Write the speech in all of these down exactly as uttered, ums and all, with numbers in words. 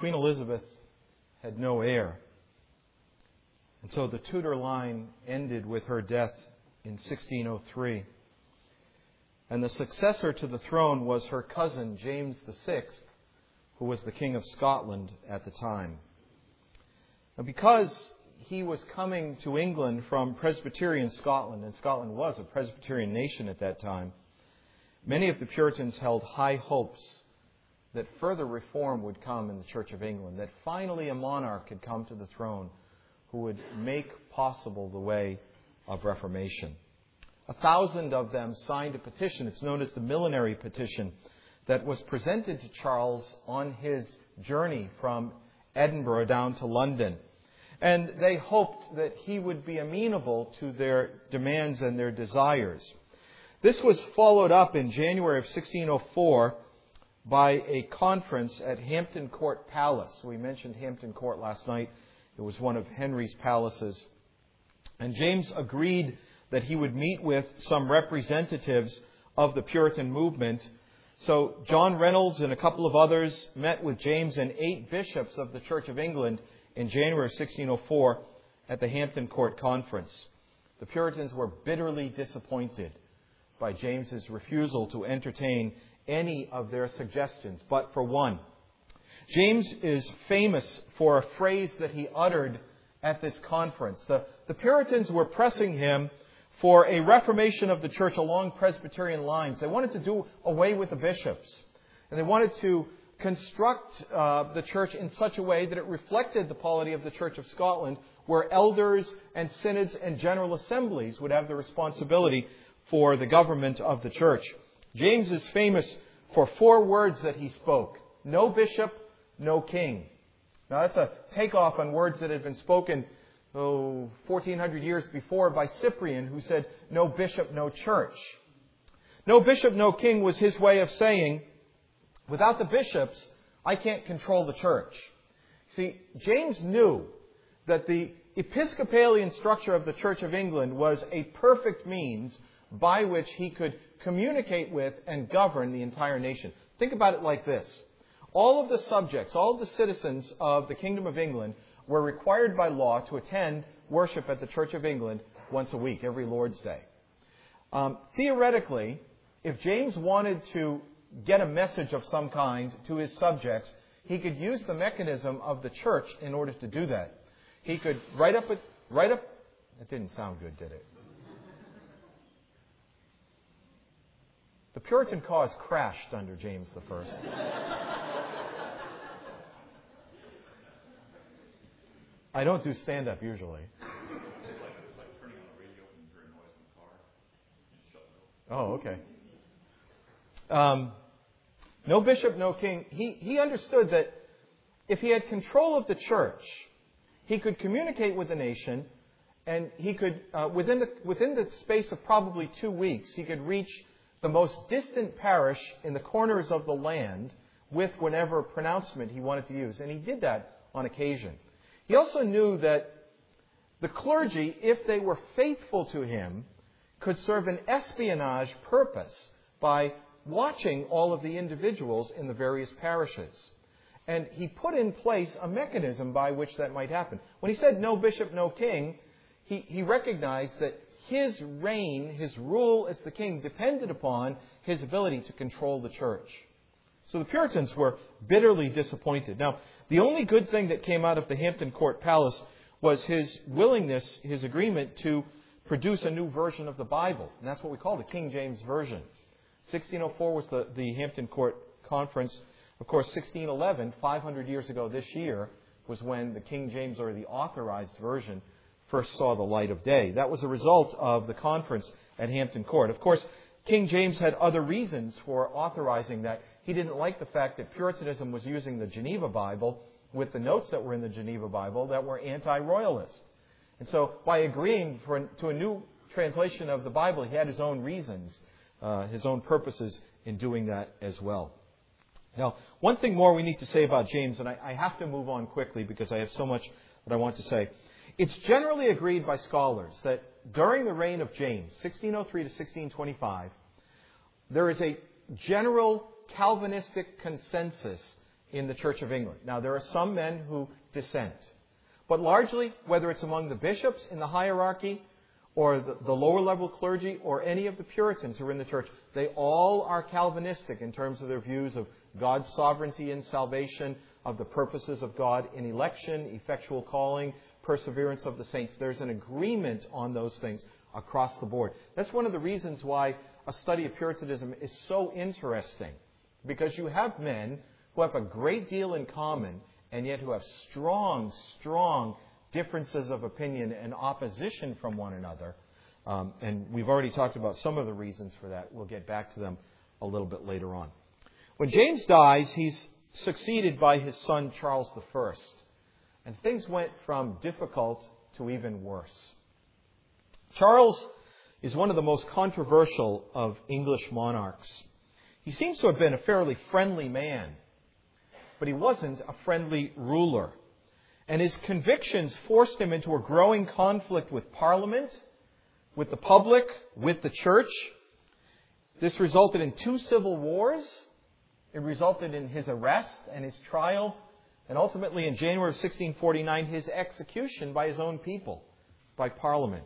Queen Elizabeth had no heir. And so the Tudor line ended with her death in sixteen oh three. And the successor to the throne was her cousin, James the Sixth, who was the King of Scotland at the time. Now, because he was coming to England from Presbyterian Scotland, and Scotland was a Presbyterian nation at that time, many of the Puritans held high hopes that further reform would come in the Church of England, that finally a monarch had come to the throne who would make possible the way of Reformation. A thousand of them signed a petition. It's known as the Millenary Petition, that was presented to Charles on his journey from Edinburgh down to London. And they hoped that he would be amenable to their demands and their desires. This was followed up in January of sixteen oh four by a conference at Hampton Court Palace. We mentioned Hampton Court last night. It was one of Henry's palaces. And James agreed that he would meet with some representatives of the Puritan movement. So John Reynolds and a couple of others met with James and eight bishops of the Church of England in January of sixteen oh four at the Hampton Court Conference. The Puritans were bitterly disappointed by James's refusal to entertain any of their suggestions, but for one. James is famous for a phrase that he uttered at this conference. The, the Puritans were pressing him for a reformation of the church along Presbyterian lines. They wanted to do away with the bishops. And they wanted to construct uh, the church in such a way that it reflected the polity of the Church of Scotland, where elders and synods and general assemblies would have the responsibility for the government of the church. James is famous for four words that he spoke. No bishop, no king. Now that's a takeoff on words that had been spoken oh, fourteen hundred years before by Cyprian, who said, no bishop, no church. No bishop, no king was his way of saying, without the bishops, I can't control the church. See, James knew that the Episcopalian structure of the Church of England was a perfect means by which he could communicate with and govern the entire nation. Think about it like this. All of the subjects, all of the citizens of the Kingdom of England were required by law to attend worship at the Church of England once a week, every Lord's Day. Um, theoretically, if James wanted to get a message of some kind to his subjects, he could use the mechanism of the church in order to do that. He could write up a, write up, that didn't sound good, did it? The Puritan cause crashed under James the First. I don't do stand-up usually. Oh, okay. Um, no bishop, no king. He, he understood that if he had control of the church, he could communicate with the nation, and he could, uh, within the, within the space of probably two weeks, he could reach the most distant parish in the corners of the land with whatever pronouncement he wanted to use. And he did that on occasion. He also knew that the clergy, if they were faithful to him, could serve an espionage purpose by watching all of the individuals in the various parishes. And he put in place a mechanism by which that might happen. When he said no bishop, no king, he, he recognized that his reign, his rule as the king, depended upon his ability to control the church. So the Puritans were bitterly disappointed. Now, the only good thing that came out of the Hampton Court Palace was his willingness, his agreement to produce a new version of the Bible. And that's what we call the King James Version. sixteen oh four was the, the Hampton Court Conference. Of course, sixteen eleven, five hundred years ago this year, was when the King James, or the authorized version, first saw the light of day. That was a result of the conference at Hampton Court. Of course, King James had other reasons for authorizing that. He didn't like the fact that Puritanism was using the Geneva Bible with the notes that were in the Geneva Bible that were anti-royalist. And so by agreeing for, to a new translation of the Bible, he had his own reasons, uh, his own purposes in doing that as well. Now, one thing more we need to say about James, and I, I have to move on quickly because I have so much that I want to say. It's generally agreed by scholars that during the reign of James, sixteen oh three to sixteen twenty-five, there is a general Calvinistic consensus in the Church of England. Now, there are some men who dissent. But largely, whether it's among the bishops in the hierarchy or the, the lower level clergy or any of the Puritans who are in the church, they all are Calvinistic in terms of their views of God's sovereignty in salvation, of the purposes of God in election, effectual calling, perseverance of the saints. There's an agreement on those things across the board. That's one of the reasons why a study of Puritanism is so interesting, because you have men who have a great deal in common and yet who have strong, strong differences of opinion and opposition from one another. Um, and we've already talked about some of the reasons for that. We'll get back to them a little bit later on. When James dies, he's succeeded by his son Charles the First. And things went from difficult to even worse. Charles is one of the most controversial of English monarchs. He seems to have been a fairly friendly man, but he wasn't a friendly ruler. And his convictions forced him into a growing conflict with Parliament, with the public, with the church. This resulted in two civil wars. It resulted in his arrest and his trial, and ultimately in January of sixteen forty-nine, his execution by his own people, by Parliament.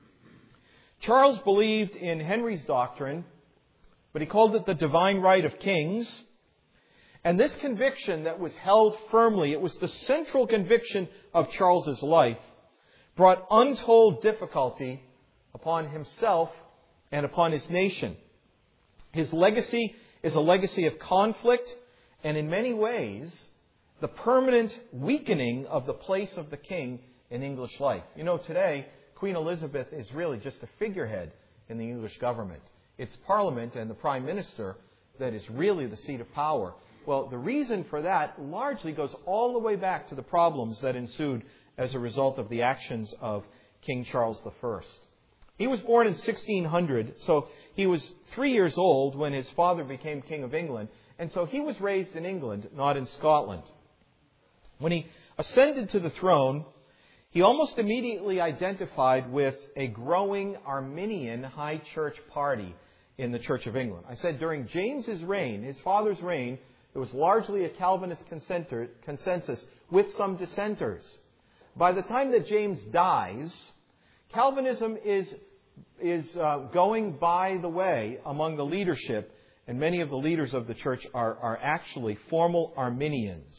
Charles believed in Henry's doctrine, but he called it the divine right of kings. And this conviction that was held firmly, it was the central conviction of Charles's life, brought untold difficulty upon himself and upon his nation. His legacy is a legacy of conflict and in many ways the permanent weakening of the place of the king in English life. You know, today Queen Elizabeth is really just a figurehead in the English government. It's Parliament and the Prime Minister that is really the seat of power. Well, the reason for that largely goes all the way back to the problems that ensued as a result of the actions of King Charles the First. He was born in sixteen hundred, so he was three years old when his father became King of England, and so he was raised in England, not in Scotland. When he ascended to the throne, he almost immediately identified with a growing Arminian high church party in the Church of England. I said during James's reign, his father's reign, it was largely a Calvinist consensus with some dissenters. By the time that James dies, Calvinism is, is uh, going by the way among the leadership, and many of the leaders of the church are, are actually formal Arminians.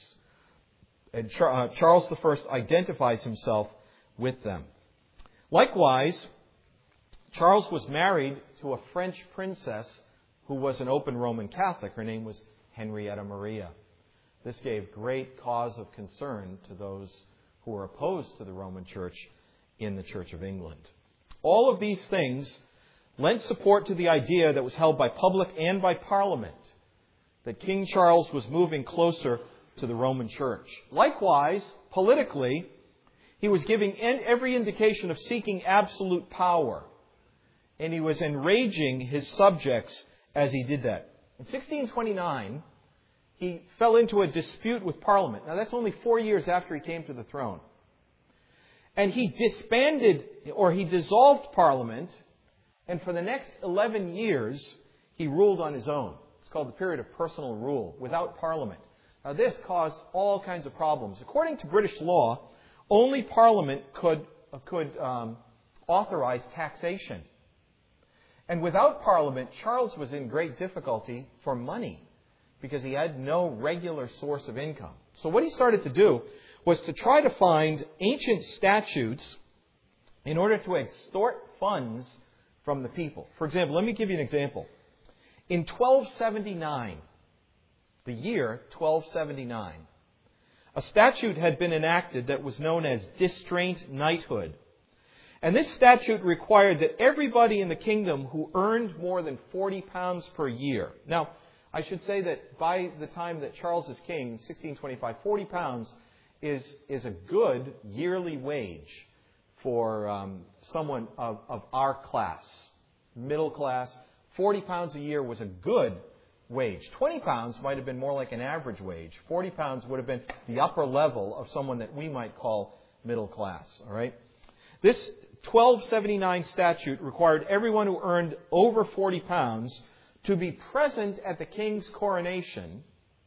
And Char- uh, Charles the First identifies himself with them. Likewise, Charles was married to a French princess who was an open Roman Catholic. Her name was Henrietta Maria. This gave great cause of concern to those who were opposed to the Roman Church in the Church of England. All of these things lent support to the idea that was held by public and by Parliament that King Charles was moving closer to the Roman Church. Likewise, politically, he was giving every indication of seeking absolute power, and he was enraging his subjects as he did that. In sixteen twenty-nine, he fell into a dispute with Parliament. Now, that's only four years after he came to the throne. And he disbanded, or he dissolved Parliament, and for the next eleven years, he ruled on his own. It's called the period of personal rule, without Parliament. Now, this caused all kinds of problems. According to British law, only Parliament could, could um, authorize taxation. And without Parliament, Charles was in great difficulty for money because he had no regular source of income. So what he started to do was to try to find ancient statutes in order to extort funds from the people. For example, let me give you an example. In twelve seventy-nine, the year twelve seventy-nine, a statute had been enacted that was known as distraint knighthood. And this statute required that everybody in the kingdom who earned more than forty pounds per year. Now, I should say that by the time that Charles is king, sixteen twenty-five, forty pounds is, is a good yearly wage for um, someone of, of our class, middle class. forty pounds a year was a good wage. twenty pounds might have been more like an average wage. forty pounds would have been the upper level of someone that we might call middle class. All right? This twelve seventy-nine statute required everyone who earned over forty pounds to be present at the king's coronation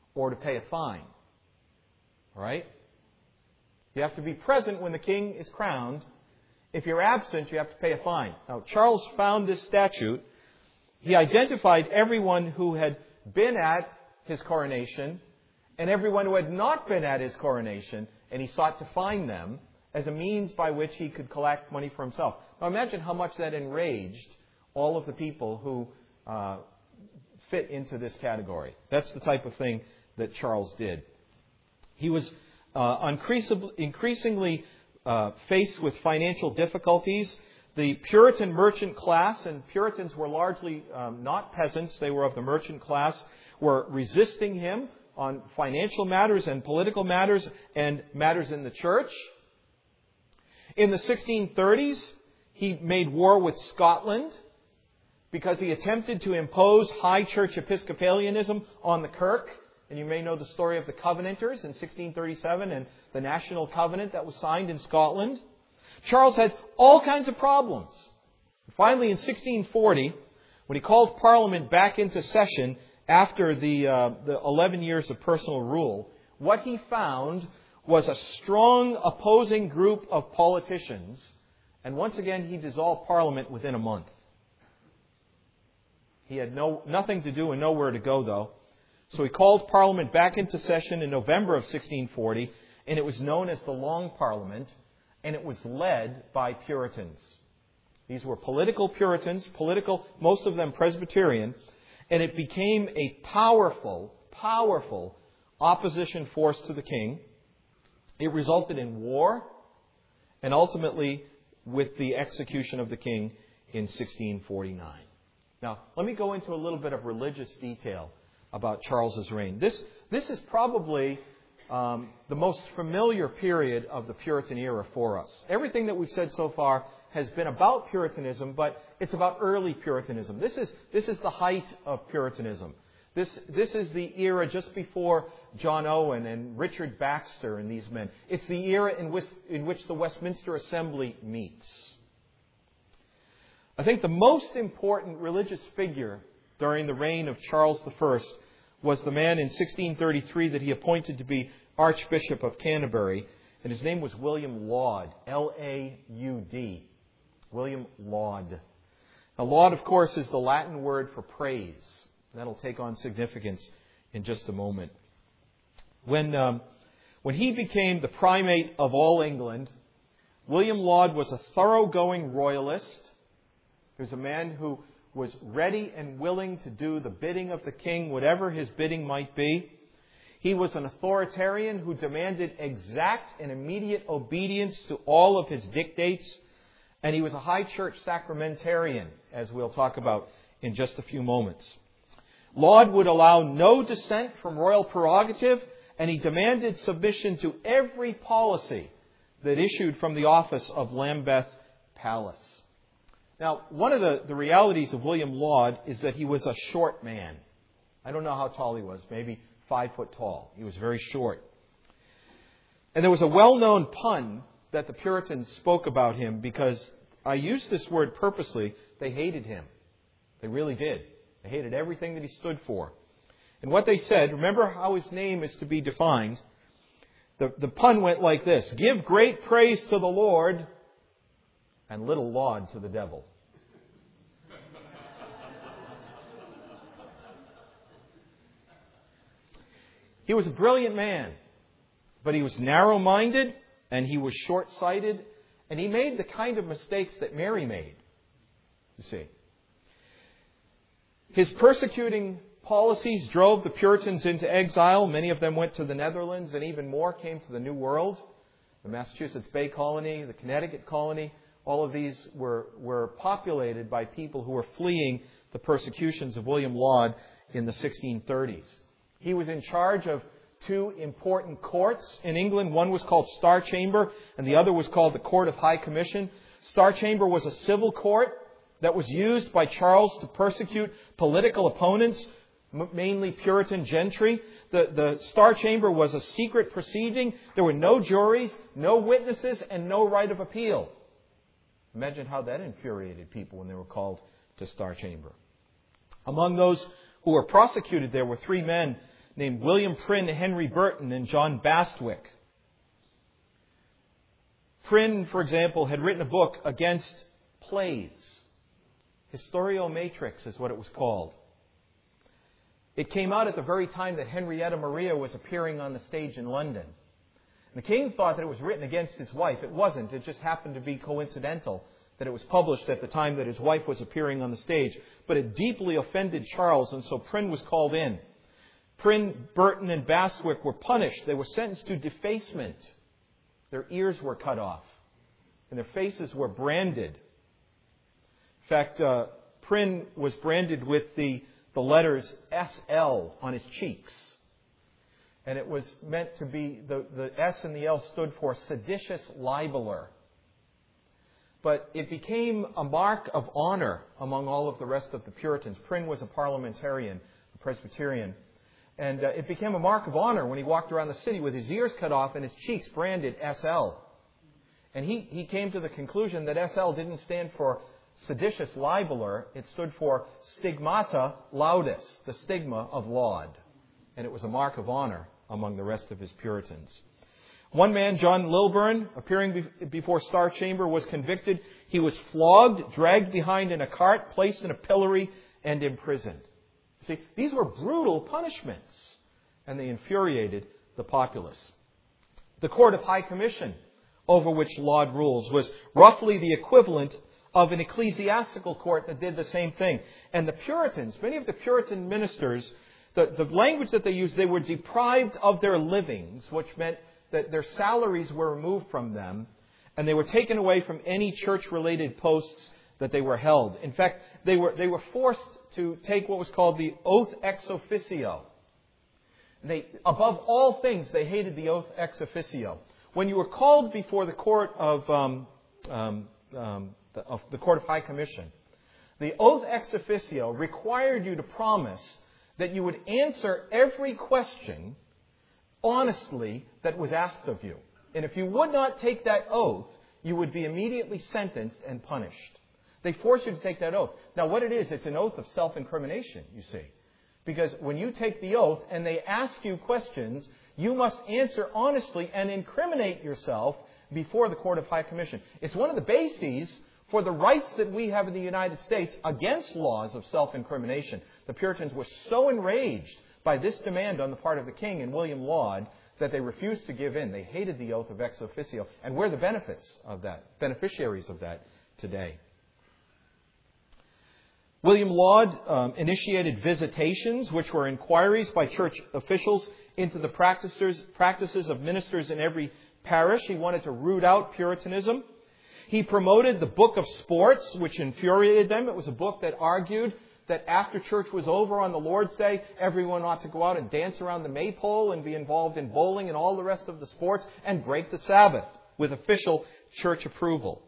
or to pay a fine. All right? You have to be present when the king is crowned. If you're absent, you have to pay a fine. Now, Charles found this statute. He identified everyone who had been at his coronation and everyone who had not been at his coronation, and he sought to fine them as a means by which he could collect money for himself. Now, imagine how much that enraged all of the people who uh, fit into this category. That's the type of thing that Charles did. He was uh, increasingly uh, faced with financial difficulties. The Puritan merchant class, and Puritans were largely um, not peasants, they were of the merchant class, were resisting him on financial matters and political matters and matters in the church. In the sixteen thirties, he made war with Scotland because he attempted to impose high church Episcopalianism on the Kirk. And you may know the story of the Covenanters in sixteen thirty-seven and the National Covenant that was signed in Scotland. Charles had all kinds of problems. Finally, in sixteen forty, when he called Parliament back into session after the, uh, the eleven years of personal rule, what he found was a strong opposing group of politicians. And once again, he dissolved Parliament within a month. He had no, nothing to do and nowhere to go, though. So he called Parliament back into session in November of sixteen forty, and it was known as the Long Parliament, and it was led by Puritans. These were political Puritans, political, most of them Presbyterian, and it became a powerful, powerful opposition force to the king. It resulted in war, and ultimately with the execution of the king in sixteen forty-nine. Now, let me go into a little bit of religious detail about Charles's reign. This, this is probably um, the most familiar period of the Puritan era for us. Everything that we've said so far has been about Puritanism, but it's about early Puritanism. This is, this is the height of Puritanism. This, this is the era just before John Owen and Richard Baxter and these men. It's the era in which, in which the Westminster Assembly meets. I think the most important religious figure during the reign of Charles the First was the man in sixteen thirty-three that he appointed to be Archbishop of Canterbury, and his name was William Laud, L A U D. William Laud. Now, Laud, of course, is the Latin word for praise. That'll take on significance in just a moment. When, um, when he became the primate of all England, William Laud was a thoroughgoing royalist. He was a man who was ready and willing to do the bidding of the king, whatever his bidding might be. He was an authoritarian who demanded exact and immediate obedience to all of his dictates. And he was a high church sacramentarian, as we'll talk about in just a few moments. Laud would allow no dissent from royal prerogative, and he demanded submission to every policy that issued from the office of Lambeth Palace. Now, one of the, the realities of William Laud is that he was a short man. I don't know how tall he was, maybe five foot tall. He was very short. And there was a well-known pun that the Puritans spoke about him, because I use this word purposely. They hated him. They really did. They hated everything that he stood for. And what they said, remember how his name is to be defined. The, the pun went like this: give great praise to the Lord and little laud to the devil. He was a brilliant man, but he was narrow-minded and he was short-sighted, and he made the kind of mistakes that Mary made, you see. His persecuting policies drove the Puritans into exile. Many of them went to the Netherlands, and even more came to the New World. The Massachusetts Bay Colony, the Connecticut Colony, all of these were, were populated by people who were fleeing the persecutions of William Laud in the sixteen thirties. He was in charge of two important courts in England. One was called Star Chamber, and the other was called the Court of High Commission. Star Chamber was a civil court that was used by Charles to persecute political opponents, mainly Puritan gentry. The, the Star Chamber was a secret proceeding. There were no juries, no witnesses, and no right of appeal. Imagine how that infuriated people when they were called to Star Chamber. Among those who were prosecuted there were three men named William Prynne, Henry Burton, and John Bastwick. Prynne, for example, had written a book against plays. Historiomatrix is what it was called. It came out at the very time that Henrietta Maria was appearing on the stage in London. The king thought that it was written against his wife. It wasn't. It just happened to be coincidental that it was published at the time that his wife was appearing on the stage. But it deeply offended Charles, and so Prynne was called in. Prynne, Burton, and Bastwick were punished. They were sentenced to defacement. Their ears were cut off, and their faces were branded. In fact, uh, Prynne was branded with the, the letters S L on his cheeks. And it was meant to be, the, the S and the L stood for seditious libeler. But it became a mark of honor among all of the rest of the Puritans. Prynne was a parliamentarian, a Presbyterian. And uh, it became a mark of honor when he walked around the city with his ears cut off and his cheeks branded S L. And he, he came to the conclusion that S L didn't stand for seditious libeler. It stood for stigmata laudis, the stigma of laud. And it was a mark of honor among the rest of his Puritans. One man, John Lilburn, appearing before Star Chamber, was convicted. He was flogged, dragged behind in a cart, placed in a pillory, and imprisoned. See, these were brutal punishments, and they infuriated the populace. The Court of High Commission, over which Laud rules, was roughly the equivalent of an ecclesiastical court that did the same thing. And the Puritans, many of the Puritan ministers, the, the language that they used, they were deprived of their livings, which meant that their salaries were removed from them, and they were taken away from any church-related posts that they were held. In fact, they were they were forced to take what was called the oath ex officio. They, above all things, they hated the oath ex officio. When you were called before the court of um, um, um, the, of the Court of High Commission, the oath ex officio required you to promise that you would answer every question honestly that was asked of you. And if you would not take that oath, you would be immediately sentenced and punished. They force you to take that oath. Now what it is, it's an oath of self-incrimination, you see. Because when you take the oath and they ask you questions, you must answer honestly and incriminate yourself before the Court of High Commission. It's one of the bases for the rights that we have in the United States against laws of self-incrimination. The Puritans were so enraged by this demand on the part of the king and William Laud that they refused to give in. They hated the oath of ex officio, and we're the benefits of that, beneficiaries of that today. William Laud um, initiated visitations, which were inquiries by church officials into the practices, practices of ministers in every parish. He wanted to root out Puritanism. He promoted the Book of Sports, which infuriated them. It was a book that argued that after church was over on the Lord's Day, everyone ought to go out and dance around the maypole and be involved in bowling and all the rest of the sports and break the Sabbath with official church approval.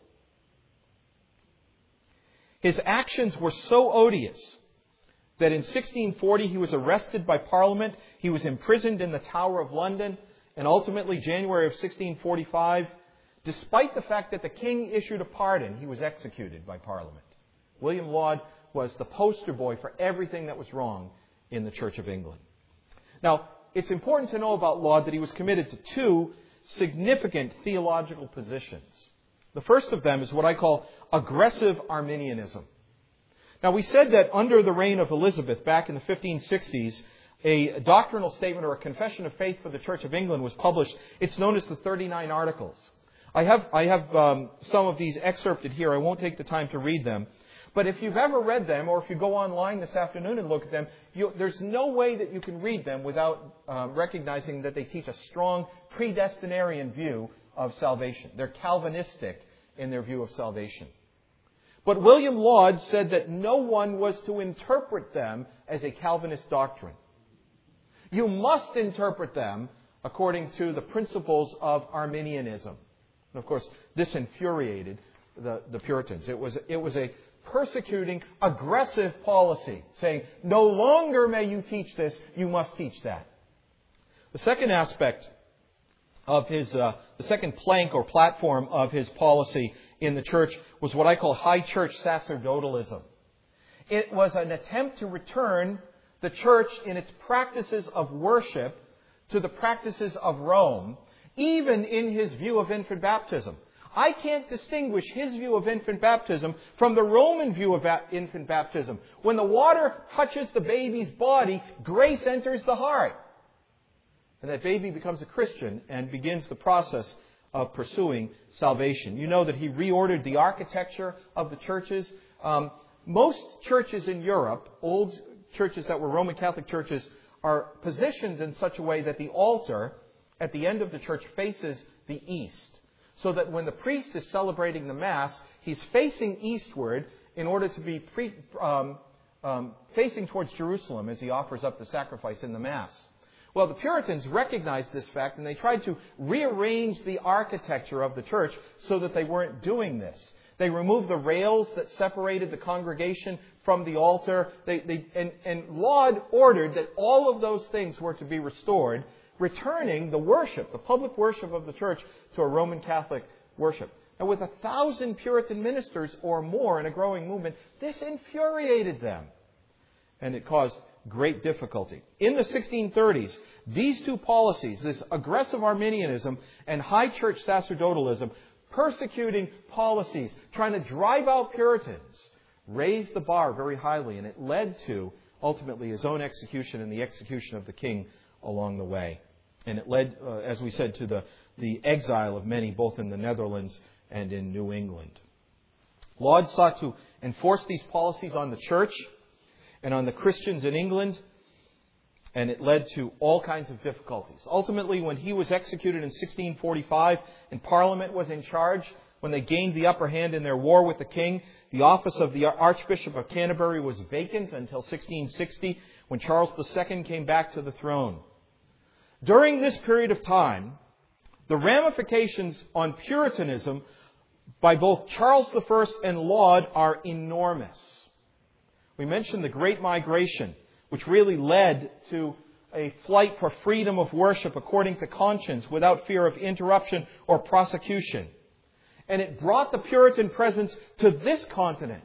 His actions were so odious that in sixteen forty he was arrested by Parliament. He was imprisoned in the Tower of London, and ultimately, January of sixteen forty-five, despite the fact that the king issued a pardon, he was executed by Parliament. William Laud was the poster boy for everything that was wrong in the Church of England. Now, it's important to know about Laud that he was committed to two significant theological positions. The first of them is what I call aggressive Arminianism. Now, we said that under the reign of Elizabeth, back in the fifteen sixties, a doctrinal statement or a confession of faith for the Church of England was published. It's known as the thirty-nine Articles. I have, I have um, some of these excerpted here. I won't take the time to read them. But if you've ever read them, or if you go online this afternoon and look at them, you, there's no way that you can read them without uh, recognizing that they teach a strong predestinarian view of salvation. They're Calvinistic in their view of salvation. But William Laud said that no one was to interpret them as a Calvinist doctrine. You must interpret them according to the principles of Arminianism. And of course, this infuriated the, the Puritans. It was, it was a persecuting, aggressive policy, saying, no longer may you teach this, you must teach that. The second aspect of his, uh, the second plank or platform of his policy in the church was what I call high church sacerdotalism. It was an attempt to return the church in its practices of worship to the practices of Rome, even in his view of infant baptism. I can't distinguish his view of infant baptism from the Roman view of infant baptism. When the water touches the baby's body, grace enters the heart. And that baby becomes a Christian and begins the process of pursuing salvation. You know that he reordered the architecture of the churches. Um, most churches in Europe, old churches that were Roman Catholic churches, are positioned in such a way that the altar at the end of the church faces the east. So that when the priest is celebrating the Mass, he's facing eastward in order to be pre, um, um, facing towards Jerusalem as he offers up the sacrifice in the Mass. Well, the Puritans recognized this fact, and they tried to rearrange the architecture of the church so that they weren't doing this. They removed the rails that separated the congregation from the altar. They, they, and, and Laud ordered that all of those things were to be restored, returning the worship, the public worship of the church, to a Roman Catholic worship. Now, with a thousand Puritan ministers or more in a growing movement, this infuriated them. And it caused great difficulty. In the sixteen thirties, these two policies, this aggressive Arminianism and high church sacerdotalism, persecuting policies, trying to drive out Puritans, raised the bar very highly, and it led to, ultimately, his own execution and the execution of the king along the way. And it led, uh, as we said, to the, the exile of many, both in the Netherlands and in New England. Laud sought to enforce these policies on the church and on the Christians in England, and it led to all kinds of difficulties. Ultimately, when he was executed in sixteen forty-five and Parliament was in charge, when they gained the upper hand in their war with the king, the office of the Archbishop of Canterbury was vacant until sixteen sixty, when Charles the Second came back to the throne. During this period of time, the ramifications on Puritanism by both Charles the First and Laud are enormous. We mentioned the Great Migration, which really led to a flight for freedom of worship according to conscience without fear of interruption or prosecution. And it brought the Puritan presence to this continent.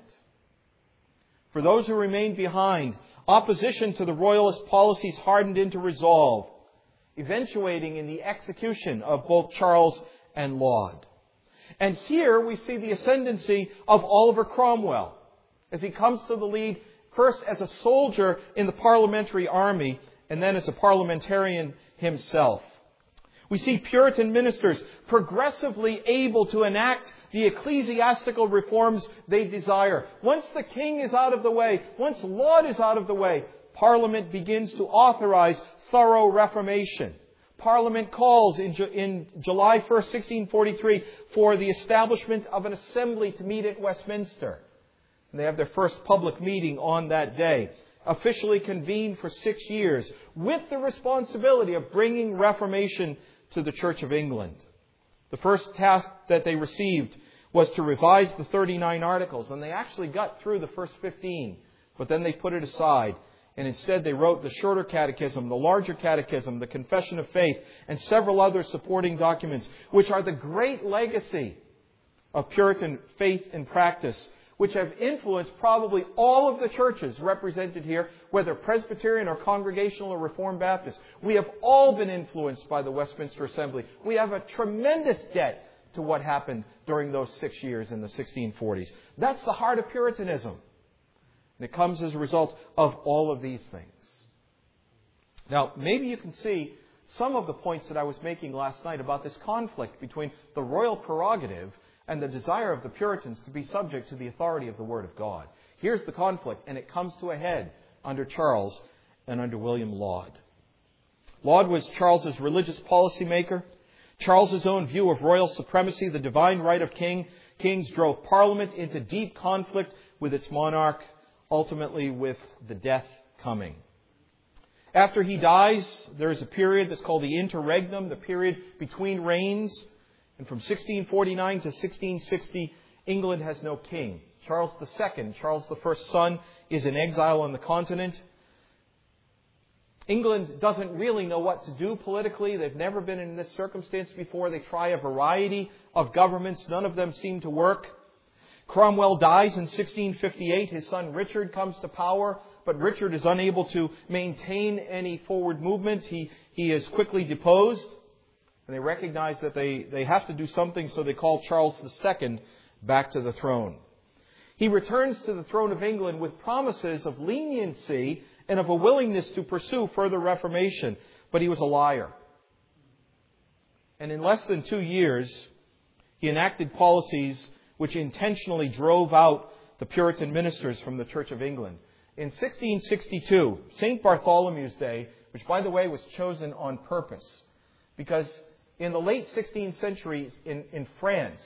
For those who remained behind, opposition to the Royalist policies hardened into resolve, eventuating in the execution of both Charles and Laud. And here we see the ascendancy of Oliver Cromwell as he comes to the lead, first as a soldier in the parliamentary army, and then as a parliamentarian himself. We see Puritan ministers progressively able to enact the ecclesiastical reforms they desire. Once the king is out of the way, once Laud is out of the way, Parliament begins to authorize thorough reformation. Parliament calls in, Ju- in July first, sixteen forty-three, for the establishment of an assembly to meet at Westminster. And they have their first public meeting on that day, officially convened for six years, with the responsibility of bringing reformation to the Church of England. The first task that they received was to revise the thirty-nine articles, and they actually got through the first fifteen, but then they put it aside. And instead they wrote the shorter catechism, the larger catechism, the Confession of Faith, and several other supporting documents, which are the great legacy of Puritan faith and practice, which have influenced probably all of the churches represented here, whether Presbyterian or Congregational or Reformed Baptist. We have all been influenced by the Westminster Assembly. We have a tremendous debt to what happened during those six years in the sixteen forties. That's the heart of Puritanism. And it comes as a result of all of these things. Now, maybe you can see some of the points that I was making last night about this conflict between the royal prerogative and the desire of the Puritans to be subject to the authority of the Word of God. Here's the conflict, and it comes to a head under Charles and under William Laud. Laud was Charles's religious policymaker. Charles's own view of royal supremacy, the divine right of king, kings, drove Parliament into deep conflict with its monarch, ultimately with the death coming. After he dies, there is a period that's called the interregnum, the period between reigns. And from sixteen forty-nine to sixteen sixty, England has no king. Charles the Second, Charles the First's son, is in exile on the continent. England doesn't really know what to do politically. They've never been in this circumstance before. They try a variety of governments. None of them seem to work. Cromwell dies in sixteen fifty-eight. His son Richard comes to power, but Richard is unable to maintain any forward movement. He, he is quickly deposed, and they recognize that they, they have to do something, so they call Charles the Second back to the throne. He returns to the throne of England with promises of leniency and of a willingness to pursue further reformation, but he was a liar. And in less than two years, he enacted policies which intentionally drove out the Puritan ministers from the Church of England. In sixteen sixty-two, Saint Bartholomew's Day, which by the way was chosen on purpose, because in the late sixteenth century in, in France,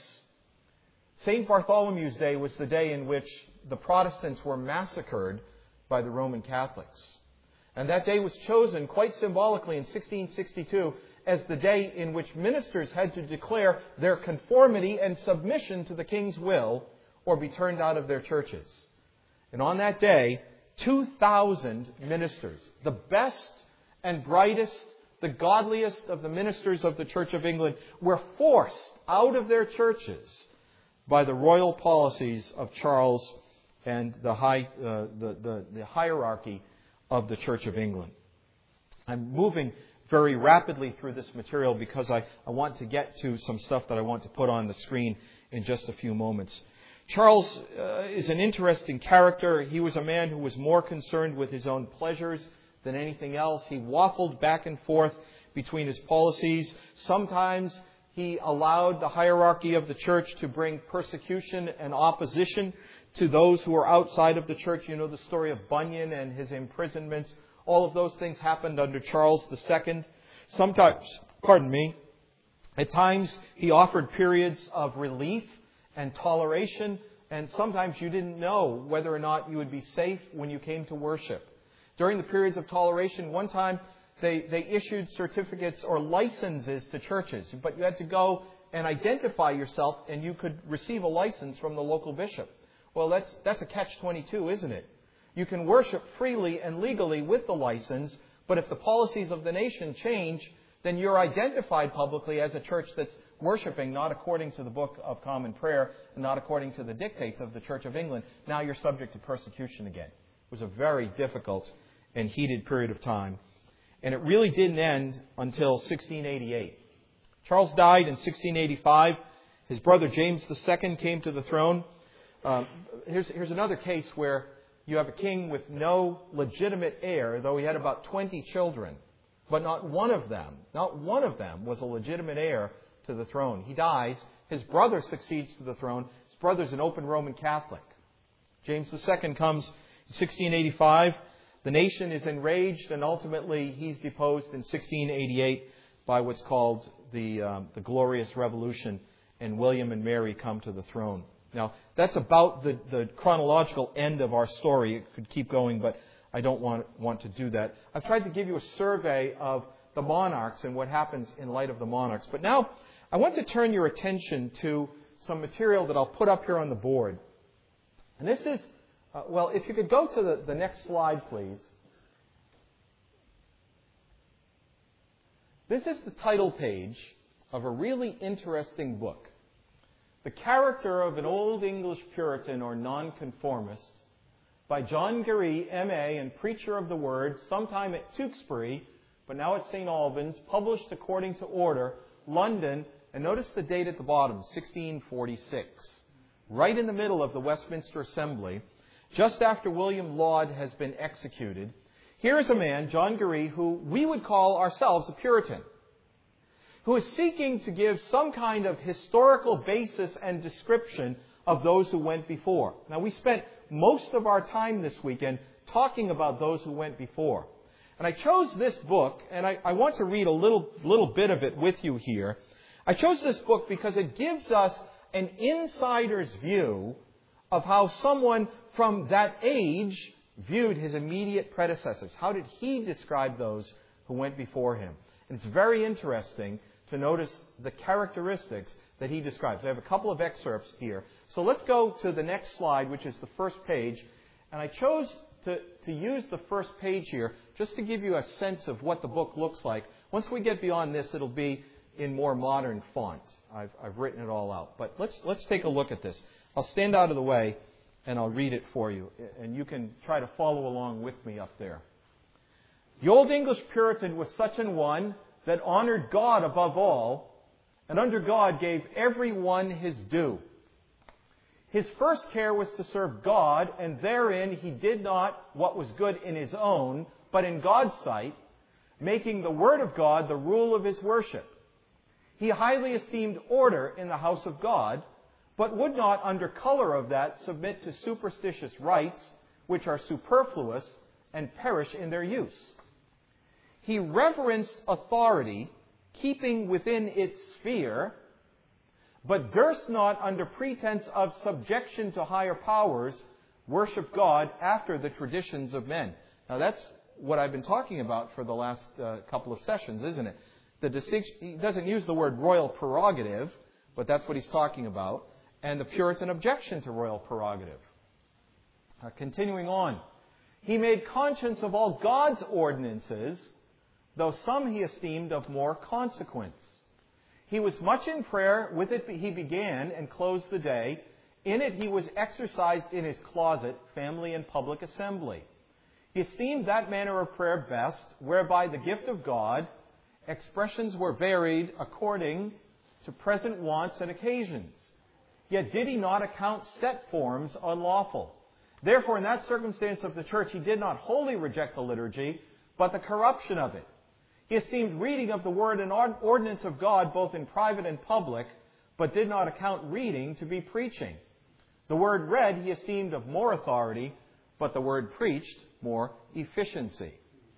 Saint Bartholomew's Day was the day in which the Protestants were massacred by the Roman Catholics. And that day was chosen quite symbolically in sixteen sixty-two as the day in which ministers had to declare their conformity and submission to the king's will or be turned out of their churches. And on that day, two thousand ministers, the best and brightest, the godliest of the ministers of the Church of England, were forced out of their churches by the royal policies of Charles and the, high, uh, the, the, the hierarchy of the Church of England. I'm moving very rapidly through this material because I, I want to get to some stuff that I want to put on the screen in just a few moments. Charles uh, is an interesting character. He was a man who was more concerned with his own pleasures than anything else. He waffled back and forth between his policies. Sometimes he allowed the hierarchy of the church to bring persecution and opposition to those who are outside of the church. You know the story of Bunyan and his imprisonments. All of those things happened under Charles the Second. Sometimes, pardon me, at times he offered periods of relief and toleration, and sometimes you didn't know whether or not you would be safe when you came to worship. During the periods of toleration, one time they, they issued certificates or licenses to churches, but you had to go and identify yourself and you could receive a license from the local bishop. Well, that's, that's a catch twenty-two, isn't it? You can worship freely and legally with the license, but if the policies of the nation change, then you're identified publicly as a church that's worshiping not according to the Book of Common Prayer and not according to the dictates of the Church of England. Now you're subject to persecution again. It was a very difficult and heated period of time. And it really didn't end until sixteen eighty-eight. Charles died in sixteen eighty-five. His brother James the Second came to the throne. Um, here's, here's another case where you have a king with no legitimate heir, though he had about twenty children. But not one of them, not one of them was a legitimate heir to the throne. He dies. His brother succeeds to the throne. His brother's an open Roman Catholic. James the Second comes in sixteen eighty-five. The nation is enraged, and ultimately he's deposed in sixteen eighty-eight by what's called the, um, the Glorious Revolution, and William and Mary come to the throne. Now, that's about the, the chronological end of our story. It could keep going, but I don't want, want to do that. I've tried to give you a survey of the monarchs and what happens in light of the monarchs. But now, I want to turn your attention to some material that I'll put up here on the board. And this is, uh, well, if you could go to the, the next slide, please. This is the title page of a really interesting book. The Character of an Old English Puritan or Nonconformist by John Garee, M A, and preacher of the Word, sometime at Tewkesbury, but now at Saint Albans, published according to order, London, and notice the date at the bottom, sixteen forty-six. Right in the middle of the Westminster Assembly, just after William Laud has been executed. Here is a man, John Garee, who we would call ourselves a Puritan, who is seeking to give some kind of historical basis and description of those who went before. Now, we spent most of our time this weekend talking about those who went before. And I chose this book, and I, I want to read a little, little bit of it with you here. I chose this book because it gives us an insider's view of how someone from that age viewed his immediate predecessors. How did he describe those who went before him? And it's very interesting to notice the characteristics that he describes. I have a couple of excerpts here. So let's go to the next slide, which is the first page. And I chose to, to use the first page here just to give you a sense of what the book looks like. Once we get beyond this, it'll be in more modern font. I've, I've written it all out. But let's, let's take a look at this. I'll stand out of the way and I'll read it for you, and you can try to follow along with me up there. The Old English Puritan was such an one that honored God above all, and under God gave every one his due. His first care was to serve God, and therein he did not what was good in his own, but in God's sight, making the Word of God the rule of his worship. He highly esteemed order in the house of God, but would not, under color of that, submit to superstitious rites, which are superfluous and perish in their use. He reverenced authority, keeping within its sphere, but durst not, under pretense of subjection to higher powers, worship God after the traditions of men. Now that's what I've been talking about for the last uh, couple of sessions, isn't it? The distinction, he doesn't use the word royal prerogative, but that's what he's talking about, and the Puritan objection to royal prerogative. Uh, continuing on, he made conscience of all God's ordinances, though some he esteemed of more consequence. He was much in prayer. With it he began and closed the day. In it he was exercised in his closet, family, and public assembly. He esteemed that manner of prayer best, whereby the gift of God, expressions were varied according to present wants and occasions. Yet did he not account set forms unlawful. Therefore, in that circumstance of the church, he did not wholly reject the liturgy, but the corruption of it. He esteemed reading of the word and ordinance of God both in private and public, but did not account reading to be preaching. The word read he esteemed of more authority, but the word preached more efficiency.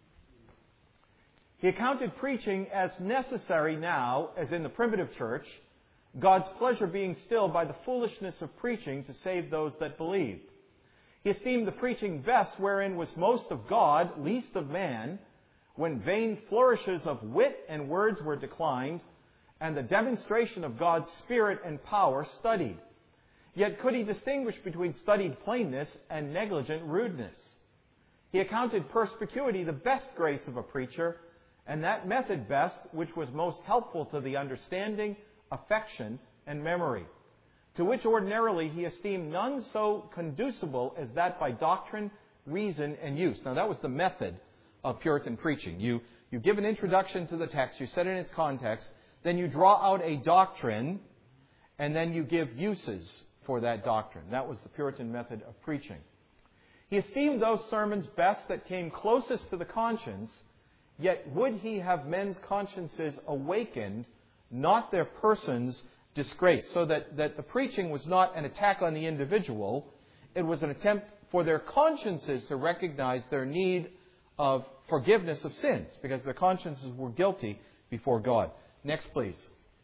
He accounted preaching as necessary now, as in the primitive church, God's pleasure being still by the foolishness of preaching to save those that believed. He esteemed the preaching best wherein was most of God, least of man, when vain flourishes of wit and words were declined, and the demonstration of God's Spirit and power studied. Yet could he distinguish between studied plainness and negligent rudeness. He accounted perspicuity the best grace of a preacher, and that method best which was most helpful to the understanding, affection, and memory, to which ordinarily he esteemed none so conducible as that by doctrine, reason, and use. Now that was the method of Puritan preaching. You, you give an introduction to the text, you set it in its context, then you draw out a doctrine, and then you give uses for that doctrine. That was the Puritan method of preaching. He esteemed those sermons best that came closest to the conscience, yet would he have men's consciences awakened, not their persons disgraced. So that, that the preaching was not an attack on the individual, it was an attempt for their consciences to recognize their need of forgiveness of sins, because their consciences were guilty before God. Next, please.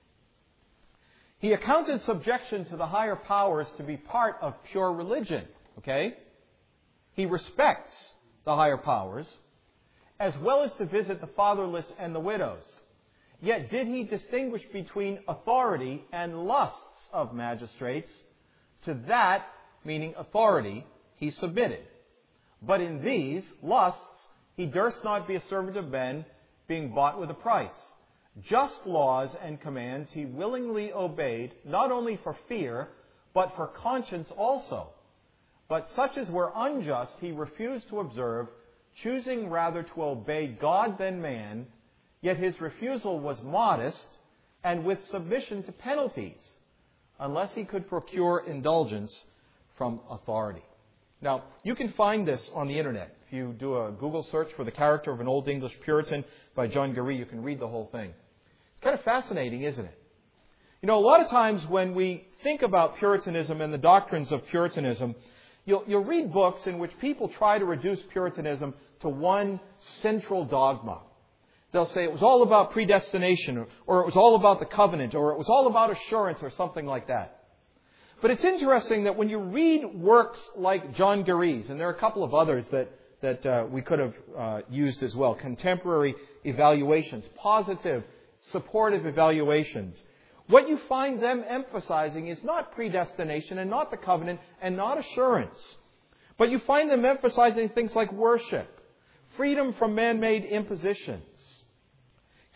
He accounted subjection to the higher powers to be part of pure religion. Okay? He respects the higher powers, as well as to visit the fatherless and the widows. Yet did he distinguish between authority and lusts of magistrates? To that, meaning authority, he submitted. But in these lusts, he durst not be a servant of men, being bought with a price. Just laws and commands he willingly obeyed, not only for fear, but for conscience also. But such as were unjust he refused to observe, choosing rather to obey God than man, yet his refusal was modest, and with submission to penalties, unless he could procure indulgence from authority. Now, you can find this on the internet. If you do a Google search for The Character of an Old English Puritan by John Garee, you can read the whole thing. It's kind of fascinating, isn't it? You know, a lot of times when we think about Puritanism and the doctrines of Puritanism, you'll, you'll read books in which people try to reduce Puritanism to one central dogma. They'll say it was all about predestination, or, or it was all about the covenant, or it was all about assurance, or something like that. But it's interesting that when you read works like John Garee's, and there are a couple of others that, that uh, we could have uh, used as well, contemporary evaluations, positive, supportive evaluations, what you find them emphasizing is not predestination and not the covenant and not assurance. But you find them emphasizing things like worship, freedom from man-made impositions,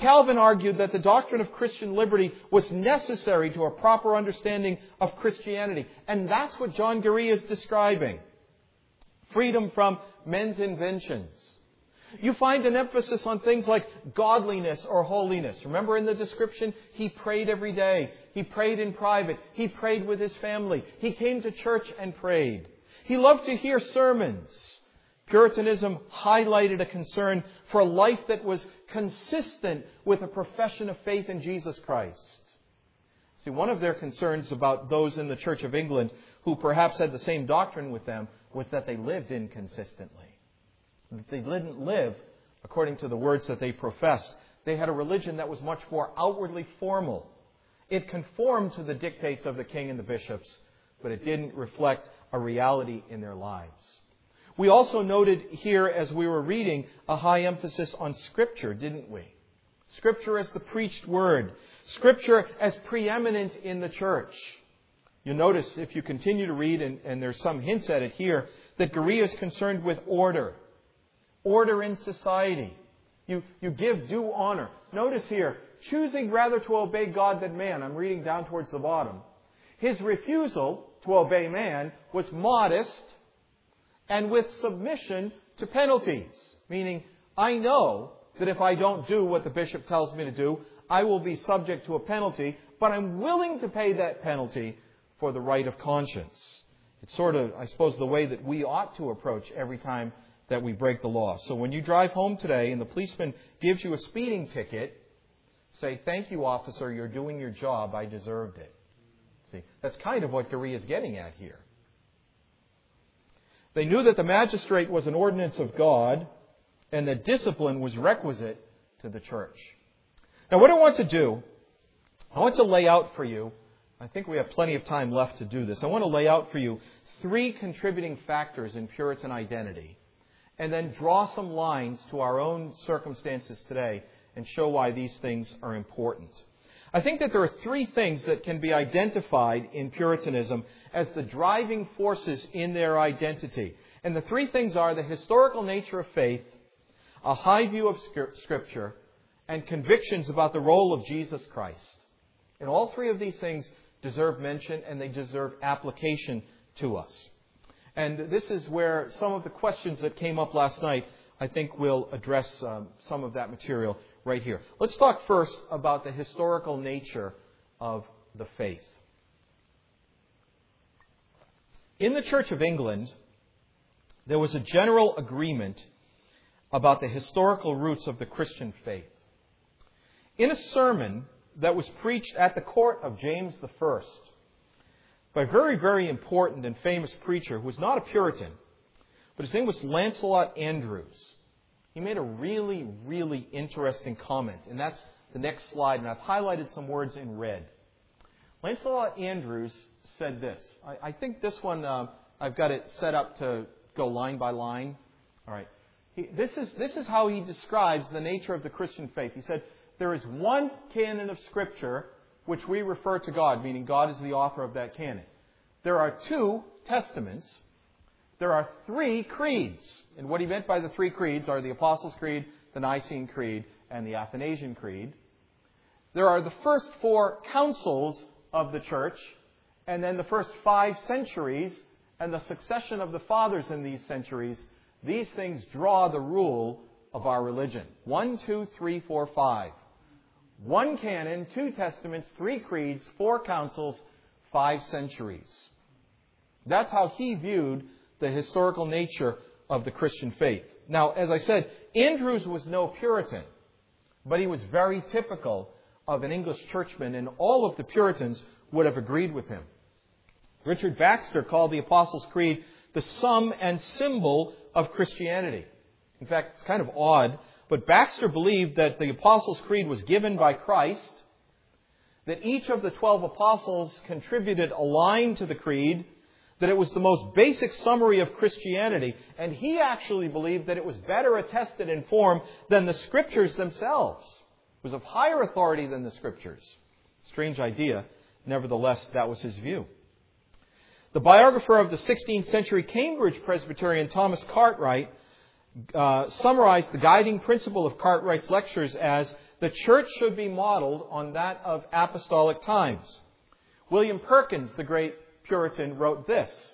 Calvin argued that the doctrine of Christian liberty was necessary to a proper understanding of Christianity. And that's what John Gurria is describing. Freedom from men's inventions. You find an emphasis on things like godliness or holiness. Remember in the description, he prayed every day. He prayed in private. He prayed with his family. He came to church and prayed. He loved to hear sermons. Puritanism highlighted a concern for a life that was consistent with a profession of faith in Jesus Christ. See, one of their concerns about those in the Church of England who perhaps had the same doctrine with them was that they lived inconsistently. That they didn't live according to the words that they professed. They had a religion that was much more outwardly formal. It conformed to the dictates of the king and the bishops, but it didn't reflect a reality in their lives. We also noted here as we were reading a high emphasis on Scripture, didn't we? Scripture as the preached word. Scripture as preeminent in the church. You'll notice if you continue to read, and, and there's some hints at it here, that Gurria is concerned with order. Order in society. You, you give due honor. Notice here, choosing rather to obey God than man. I'm reading down towards the bottom. His refusal to obey man was modest and with submission to penalties. Meaning, I know that if I don't do what the bishop tells me to do, I will be subject to a penalty, but I'm willing to pay that penalty for the right of conscience. It's sort of, I suppose, the way that we ought to approach every time that we break the law. So when you drive home today and the policeman gives you a speeding ticket, say, "Thank you, officer, you're doing your job, I deserved it." See, that's kind of what Gurria is getting at here. They knew that the magistrate was an ordinance of God and that discipline was requisite to the church. Now, what I want to do, I want to lay out for you, I think we have plenty of time left to do this. I want to lay out for you three contributing factors in Puritan identity, and then draw some lines to our own circumstances today and show why these things are important. I think that there are three things that can be identified in Puritanism as the driving forces in their identity. And the three things are the historical nature of faith, a high view of Scripture, and convictions about the role of Jesus Christ. And all three of these things deserve mention and they deserve application to us. And this is where some of the questions that came up last night, I think we'll address um, some of that material right here. Let's talk first about the historical nature of the faith. In the Church of England, there was a general agreement about the historical roots of the Christian faith. In a sermon that was preached at the court of James the First by a very, very important and famous preacher who was not a Puritan, but his name was Lancelot Andrewes. He made a really, really interesting comment, and that's the next slide, and I've highlighted some words in red. Lancelot Andrewes said this. I, I think this one, uh, I've got it set up to go line by line. All right. He, this is, this is how he describes the nature of the Christian faith. He said, there is one canon of Scripture which we refer to God, meaning God is the author of that canon. There are two testaments. There are three creeds. And what he meant by the three creeds are the Apostles' Creed, the Nicene Creed, and the Athanasian Creed. There are the first four councils of the church, and then the first five centuries, and the succession of the fathers in these centuries. These things draw the rule of our religion. One, two, three, four, five. One canon, two testaments, three creeds, four councils, five centuries. That's how he viewed the historical nature of the Christian faith. Now, as I said, Andrewes was no Puritan, but he was very typical of an English churchman, and all of the Puritans would have agreed with him. Richard Baxter called the Apostles' Creed the sum and symbol of Christianity. In fact, it's kind of odd, but Baxter believed that the Apostles' Creed was given by Christ, that each of the twelve apostles contributed a line to the creed, that it was the most basic summary of Christianity, and he actually believed that it was better attested in form than the Scriptures themselves. It was of higher authority than the Scriptures. Strange idea. Nevertheless, that was his view. The biographer of the sixteenth century Cambridge Presbyterian, Thomas Cartwright, uh, summarized the guiding principle of Cartwright's lectures as The church should be modeled on that of apostolic times. William Perkins, the great Puritan, wrote this: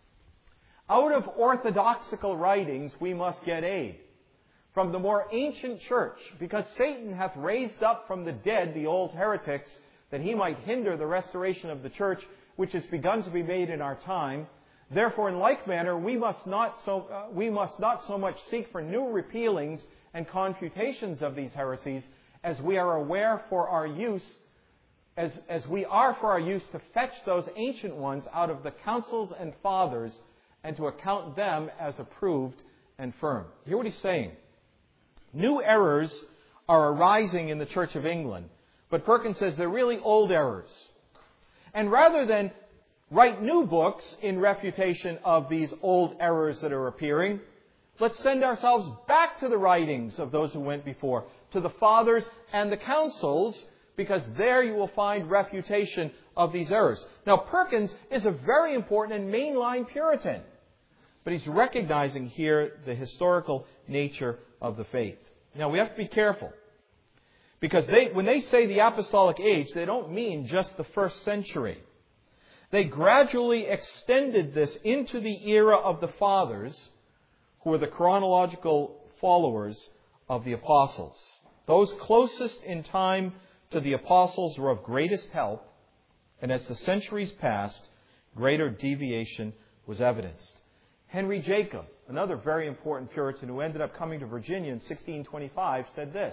"Out of orthodoxical writings we must get aid from the more ancient church, because Satan hath raised up from the dead the old heretics, that he might hinder the restoration of the church, which has begun to be made in our time. Therefore, in like manner, we must not so uh, we must not so much seek for new repealings and confutations of these heresies, as we are aware for our use, as, as we are for our use to fetch those ancient ones out of the councils and fathers, and to account them as approved and firm." Hear what he's saying. New errors are arising in the Church of England, but Perkins says they're really old errors. And rather than write new books in refutation of these old errors that are appearing, let's send ourselves back to the writings of those who went before, to the fathers and the councils, because there you will find refutation of these errors. Now, Perkins is a very important and mainline Puritan, but he's recognizing here the historical nature of the faith. Now, we have to be careful, because they, when they say the apostolic age, they don't mean just the first century. They gradually extended this into the era of the fathers, who were the chronological followers of the apostles. Those closest in time to the apostles were of greatest help, and as the centuries passed, greater deviation was evidenced. Henry Jacob, another very important Puritan who ended up coming to Virginia in sixteen twenty-five, said this: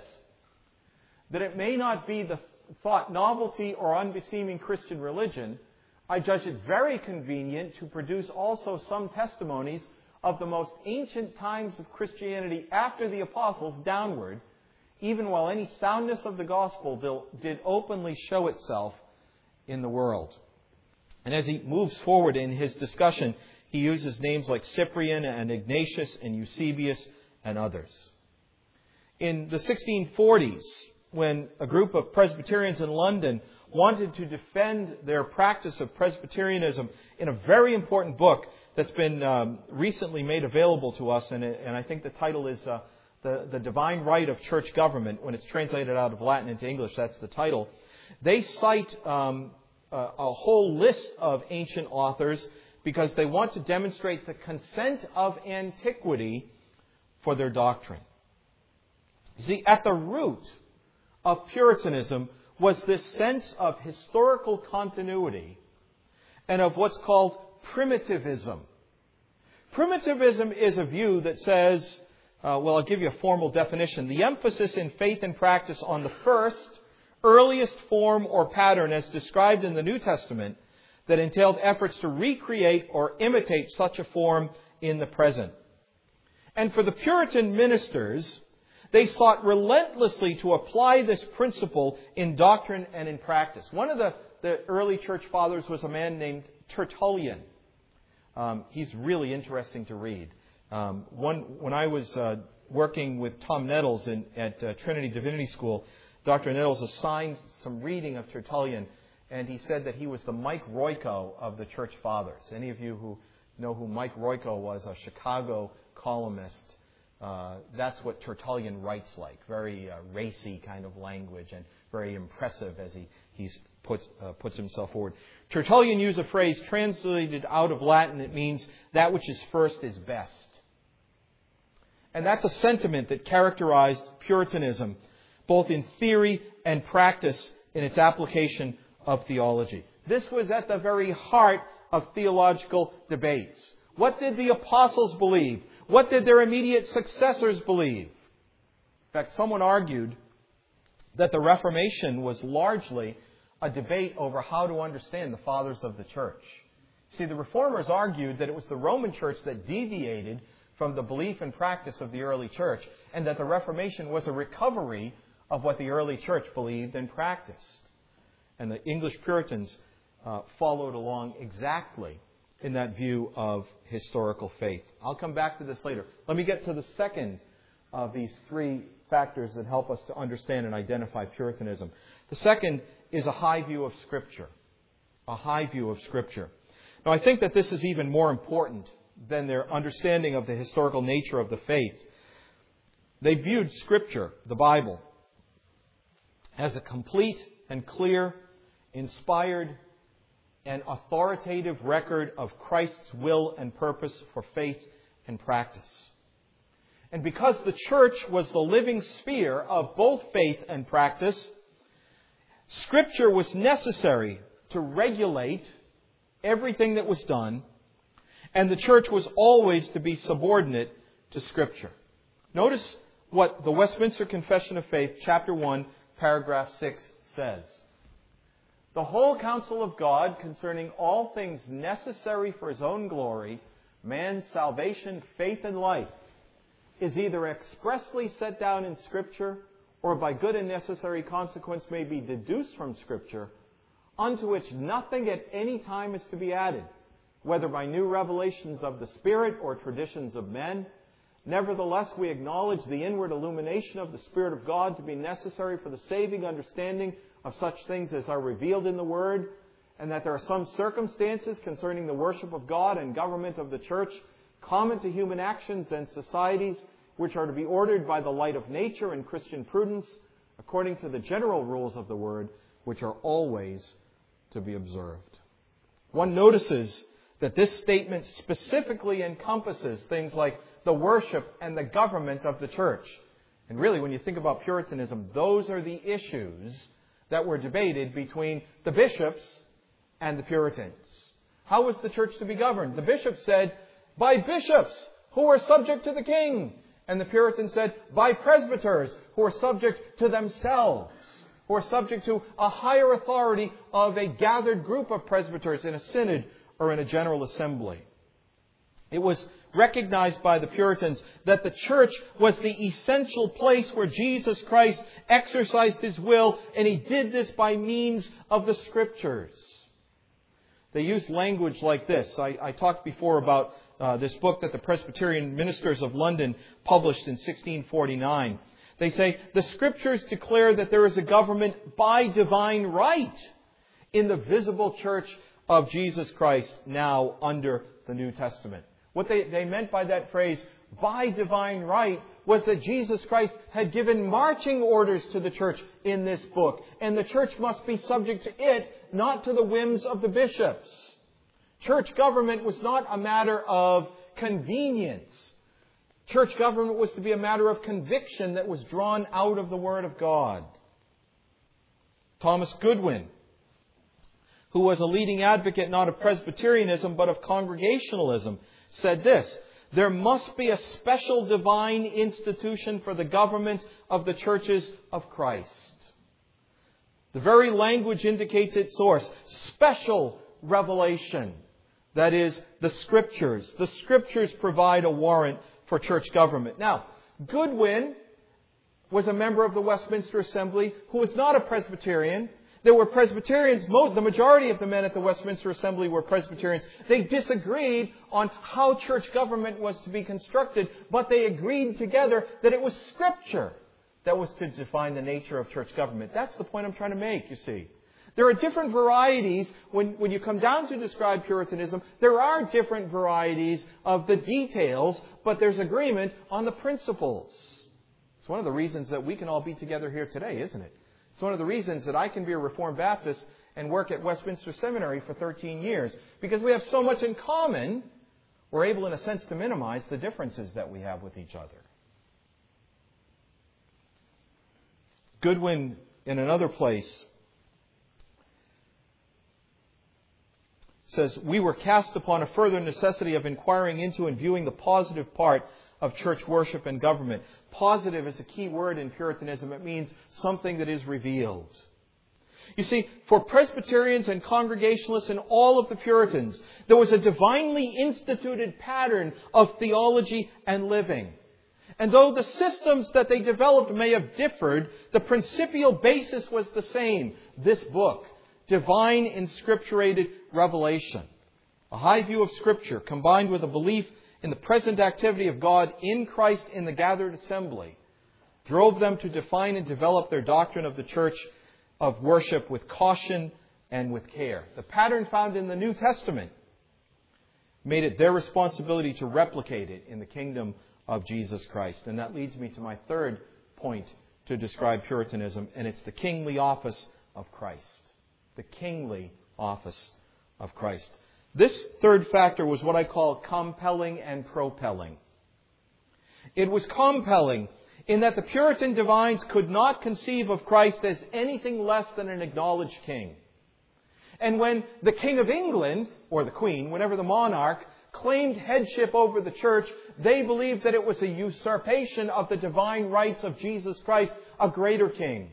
"That it may not be the thought novelty or unbeseeming Christian religion, I judge it very convenient to produce also some testimonies of the most ancient times of Christianity after the apostles downward, even while any soundness of the gospel did openly show itself in the world." And as he moves forward in his discussion, he uses names like Cyprian and Ignatius and Eusebius and others. In the sixteen forties, when a group of Presbyterians in London wanted to defend their practice of Presbyterianism in a very important book that's been um, recently made available to us, and, and I think the title is uh, the, the Divine Right of Church Government. When it's translated out of Latin into English, that's the title. They cite um, a, a whole list of ancient authors because they want to demonstrate the consent of antiquity for their doctrine. See, at the root of Puritanism was this sense of historical continuity and of what's called primitivism. Primitivism is a view that says, uh, well, I'll give you a formal definition: the emphasis in faith and practice on the first, earliest form or pattern as described in the New Testament, that entailed efforts to recreate or imitate such a form in the present. And for the Puritan ministers, they sought relentlessly to apply this principle in doctrine and in practice. One of the, the early church fathers was a man named Tertullian. Um, he's really interesting to read. Um, one, when I was uh, working with Tom Nettles in, at uh, Trinity Divinity School, Doctor Nettles assigned some reading of Tertullian, and he said that he was the Mike Royko of the church fathers. Any of you who know who Mike Royko was, a Chicago columnist, uh, that's what Tertullian writes like. Very uh, racy kind of language and very impressive as he he's puts, uh, puts himself forward. Tertullian used a phrase translated out of Latin. It means that which is first is best. And that's a sentiment that characterized Puritanism, both in theory and practice in its application of theology. This was at the very heart of theological debates. What did the apostles believe? What did their immediate successors believe? In fact, someone argued that the Reformation was largely a debate over how to understand the fathers of the church. See, the Reformers argued that it was the Roman church that deviated from the belief and practice of the early church, and that the Reformation was a recovery of what the early church believed and practiced. And the English Puritans uh, followed along exactly in that view of historical faith. I'll come back to this later. Let me get to the second of these three factors that help us to understand and identify Puritanism. The second is a high view of Scripture. A high view of Scripture. Now, I think that this is even more important than their understanding of the historical nature of the faith. They viewed Scripture, the Bible, as a complete and clear, inspired, and authoritative record of Christ's will and purpose for faith and practice. And because the church was the living sphere of both faith and practice, Scripture was necessary to regulate everything that was done, and the church was always to be subordinate to Scripture. Notice what the Westminster Confession of Faith, chapter one, paragraph six says. The whole counsel of God concerning all things necessary for His own glory, man's salvation, faith, and life, is either expressly set down in Scripture, or by good and necessary consequence may be deduced from Scripture, unto which nothing at any time is to be added, whether by new revelations of the Spirit or traditions of men. Nevertheless, we acknowledge the inward illumination of the Spirit of God to be necessary for the saving understanding of such things as are revealed in the Word, and that there are some circumstances concerning the worship of God and government of the church, common to human actions and societies, which are to be ordered by the light of nature and Christian prudence, according to the general rules of the Word, which are always to be observed. One notices that this statement specifically encompasses things like the worship and the government of the church. And really, when you think about Puritanism, those are the issues that were debated between the bishops and the Puritans. How was the church to be governed? The bishops said, by bishops who are subject to the king. And the Puritans said, by presbyters who are subject to themselves, who are subject to a higher authority of a gathered group of presbyters in a synod or in a general assembly. It was recognized by the Puritans that the church was the essential place where Jesus Christ exercised His will, and He did this by means of the Scriptures. They used language like this. I, I talked before about uh, this book that the Presbyterian Ministers of London published in sixteen forty-nine. They say, the Scriptures declare that there is a government by divine right in the visible church of Jesus Christ now under the New Testament. What they, they meant by that phrase, by divine right, was that Jesus Christ had given marching orders to the church in this book. And the church must be subject to it, not to the whims of the bishops. Church government was not a matter of convenience. Church government was to be a matter of conviction that was drawn out of the Word of God. Thomas Goodwin, who was a leading advocate not of Presbyterianism but of Congregationalism, said this: there must be a special divine institution for the government of the churches of Christ. The very language indicates its source. Special revelation. That is, the Scriptures. The Scriptures provide a warrant for church government. Now, Goodwin was a member of the Westminster Assembly who was not a Presbyterian. There were Presbyterians, the majority of the men at the Westminster Assembly were Presbyterians. They disagreed on how church government was to be constructed, but they agreed together that it was Scripture that was to define the nature of church government. That's the point I'm trying to make, you see. There are different varieties. When, when you come down to describe Puritanism, there are different varieties of the details, but there's agreement on the principles. It's one of the reasons that we can all be together here today, isn't it? It's one of the reasons that I can be a Reformed Baptist and work at Westminster Seminary for thirteen years. Because we have so much in common, we're able in a sense to minimize the differences that we have with each other. Goodwin, in another place, says, we were cast upon a further necessity of inquiring into and viewing the positive part of church worship and government. Positive is a key word in Puritanism. It means something that is revealed. You see, for Presbyterians and Congregationalists and all of the Puritans, there was a divinely instituted pattern of theology and living. And though the systems that they developed may have differed, the principal basis was the same. This book, divine inscripturated revelation. A high view of Scripture combined with a belief in the present activity of God in Christ in the gathered assembly drove them to define and develop their doctrine of the church of worship with caution and with care. The pattern found in the New Testament made it their responsibility to replicate it in the kingdom of Jesus Christ. And that leads me to my third point to describe Puritanism, and it's the kingly office of Christ. The kingly office of Christ. This third factor was what I call compelling and propelling. It was compelling in that the Puritan divines could not conceive of Christ as anything less than an acknowledged king. And when the King of England, or the Queen, whenever the monarch, claimed headship over the church, they believed that it was a usurpation of the divine rights of Jesus Christ, a greater king.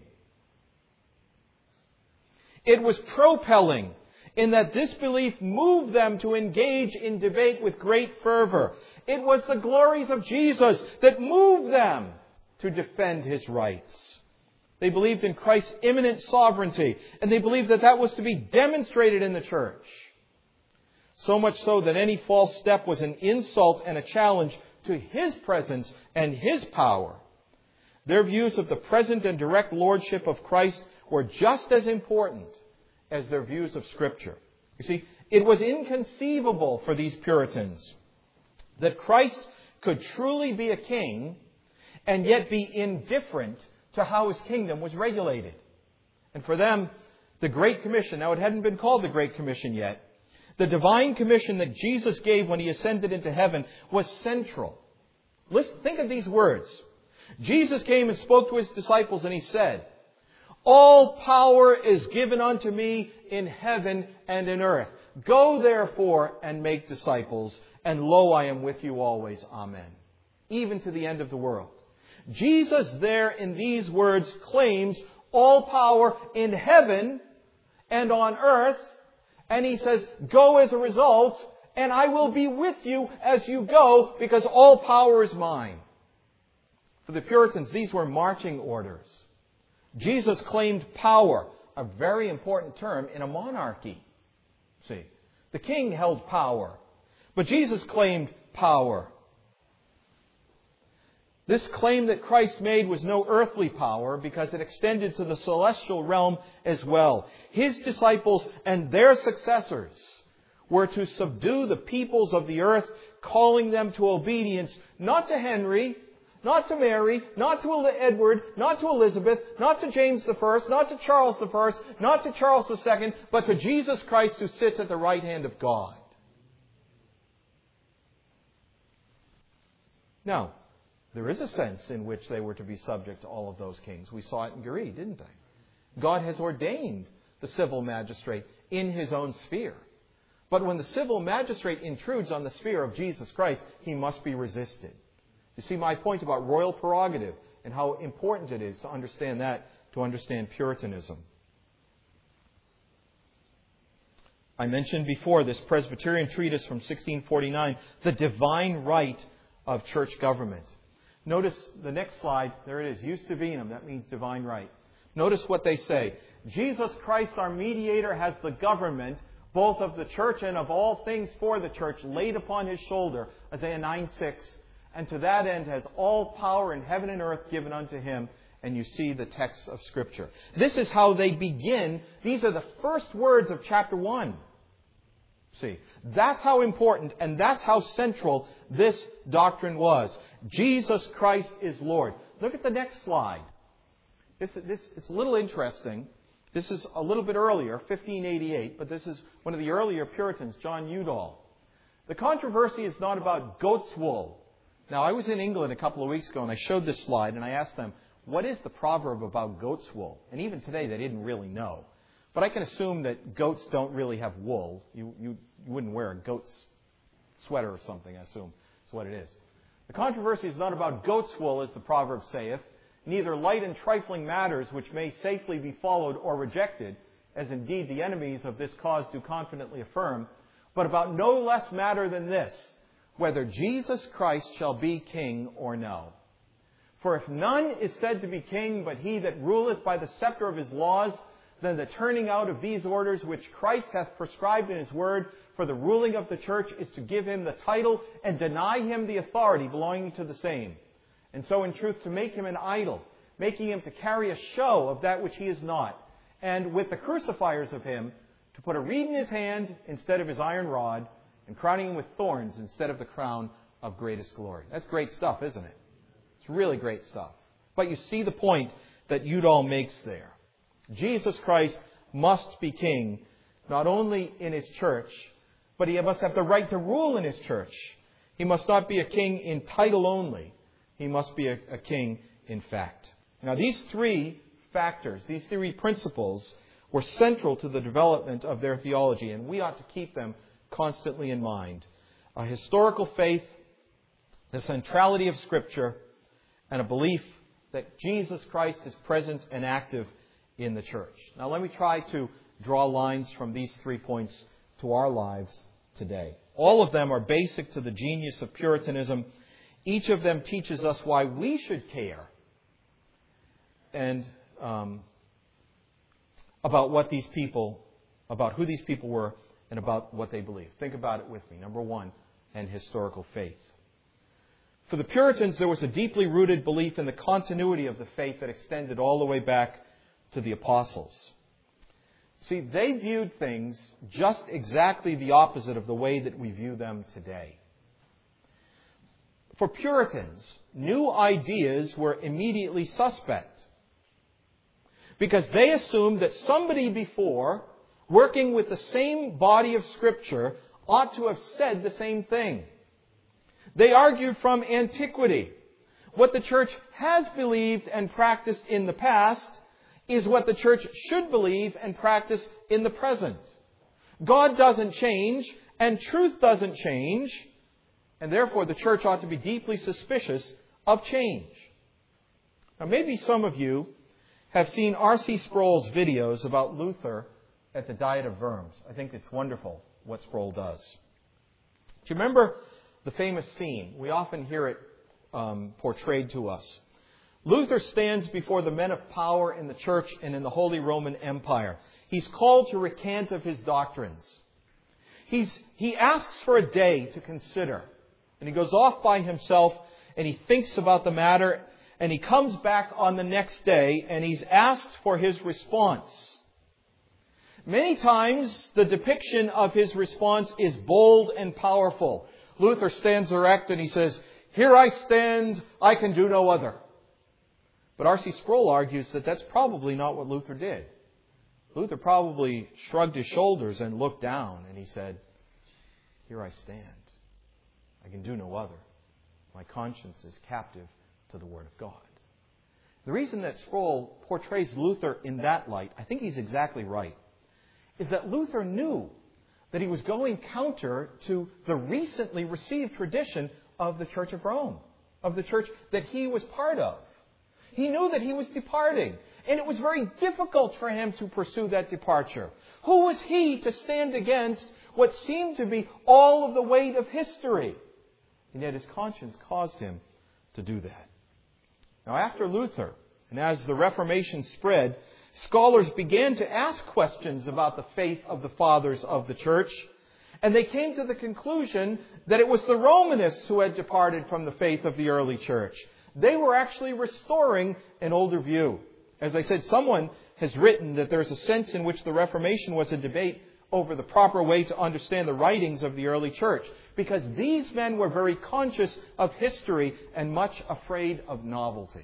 It was propelling in that this belief moved them to engage in debate with great fervor. It was the glories of Jesus that moved them to defend His rights. They believed in Christ's imminent sovereignty, and they believed that that was to be demonstrated in the church. So much so that any false step was an insult and a challenge to His presence and His power. Their views of the present and direct lordship of Christ were just as important as their views of Scripture. You see, it was inconceivable for these Puritans that Christ could truly be a king and yet be indifferent to how His kingdom was regulated. And for them, the Great Commission, now it hadn't been called the Great Commission yet, the divine commission that Jesus gave when He ascended into heaven was central. Listen, think of these words. Jesus came and spoke to His disciples and He said, "All power is given unto me in heaven and in earth. Go therefore and make disciples, and lo, I am with you always. Amen." Even to the end of the world. Jesus there in these words claims all power in heaven and on earth. And He says, go as a result, and I will be with you as you go, because all power is mine. For the Puritans, these were marching orders. Jesus claimed power, a very important term in a monarchy. See, the king held power, but Jesus claimed power. This claim that Christ made was no earthly power because it extended to the celestial realm as well. His disciples and their successors were to subdue the peoples of the earth, calling them to obedience, not to Henry, not to Mary, not to Edward, not to Elizabeth, not to James the First, not to Charles the First, not to Charles the Second, but to Jesus Christ who sits at the right hand of God. Now, there is a sense in which they were to be subject to all of those kings. We saw it in Guri, didn't they? God has ordained the civil magistrate in His own sphere. But when the civil magistrate intrudes on the sphere of Jesus Christ, he must be resisted. You see my point about royal prerogative and how important it is to understand that, to understand Puritanism. I mentioned before this Presbyterian treatise from sixteen forty-nine, The Divine Right of Church Government. Notice the next slide. There it is. Jus divinum. That means divine right. Notice what they say. Jesus Christ, our mediator, has the government, both of the church and of all things for the church, laid upon His shoulder. Isaiah nine six. And to that end has all power in heaven and earth given unto Him. And you see the texts of Scripture. This is how they begin. These are the first words of chapter one. See, that's how important and that's how central this doctrine was. Jesus Christ is Lord. Look at the next slide. This, this, it's a little interesting. This is a little bit earlier, fifteen eighty-eight, but this is one of the earlier Puritans, John Udall. The controversy is not about goat's wool. Now, I was in England a couple of weeks ago and I showed this slide and I asked them, what is the proverb about goat's wool? And even today they didn't really know. But I can assume that goats don't really have wool. You, you, you wouldn't wear a goat's sweater or something, I assume. That's what it is. The controversy is not about goat's wool, as the proverb saith, neither light and trifling matters which may safely be followed or rejected, as indeed the enemies of this cause do confidently affirm, but about no less matter than this, whether Jesus Christ shall be king or no. For if none is said to be king but he that ruleth by the scepter of his laws, then the turning out of these orders which Christ hath prescribed in His word for the ruling of the church is to give Him the title and deny Him the authority belonging to the same. And so in truth to make Him an idol, making Him to carry a show of that which He is not, and with the crucifiers of Him, to put a reed in His hand instead of His iron rod, and crowning Him with thorns instead of the crown of greatest glory. That's great stuff, isn't it? It's really great stuff. But you see the point that Udall makes there. Jesus Christ must be king, not only in His church, but He must have the right to rule in His church. He must not be a king in title only. He must be a, a king in fact. Now, these three factors, these three principles, were central to the development of their theology, and we ought to keep them constantly in mind. A historical faith, the centrality of Scripture, and a belief that Jesus Christ is present and active in the church. Now, let me try to draw lines from these three points to our lives today. All of them are basic to the genius of Puritanism. Each of them teaches us why we should care and um, about what these people, about who these people were and about what they believed. Think about it with me. Number one, and historical faith. For the Puritans, there was a deeply rooted belief in the continuity of the faith that extended all the way back to the apostles. See, they viewed things just exactly the opposite of the way that we view them today. For Puritans, new ideas were immediately suspect because they assumed that somebody before, working with the same body of Scripture, ought to have said the same thing. They argued from antiquity. What the church has believed and practiced in the past is what the church should believe and practice in the present. God doesn't change, and truth doesn't change, and therefore the church ought to be deeply suspicious of change. Now, maybe some of you have seen R C Sproul's videos about Luther at the Diet of Worms. I think it's wonderful what Sproul does. Do you remember the famous scene? We often hear it um, portrayed to us. Luther stands before the men of power in the church and in the Holy Roman Empire. He's called to recant of his doctrines. He's, he asks for a day to consider. And he goes off by himself and he thinks about the matter. And he comes back on the next day and he's asked for his response. Many times the depiction of his response is bold and powerful. Luther stands erect and he says, "Here I stand, I can do no other." But R C Sproul argues that that's probably not what Luther did. Luther probably shrugged his shoulders and looked down and he said, "Here I stand. I can do no other. My conscience is captive to the Word of God." The reason that Sproul portrays Luther in that light, I think he's exactly right, is that Luther knew that he was going counter to the recently received tradition of the Church of Rome, of the church that he was part of. He knew that he was departing, and it was very difficult for him to pursue that departure. Who was he to stand against what seemed to be all of the weight of history? And yet his conscience caused him to do that. Now, after Luther, and as the Reformation spread, scholars began to ask questions about the faith of the fathers of the church, and they came to the conclusion that it was the Romanists who had departed from the faith of the early church. They were actually restoring an older view. As I said, someone has written that there's a sense in which the Reformation was a debate over the proper way to understand the writings of the early church, because these men were very conscious of history and much afraid of novelty.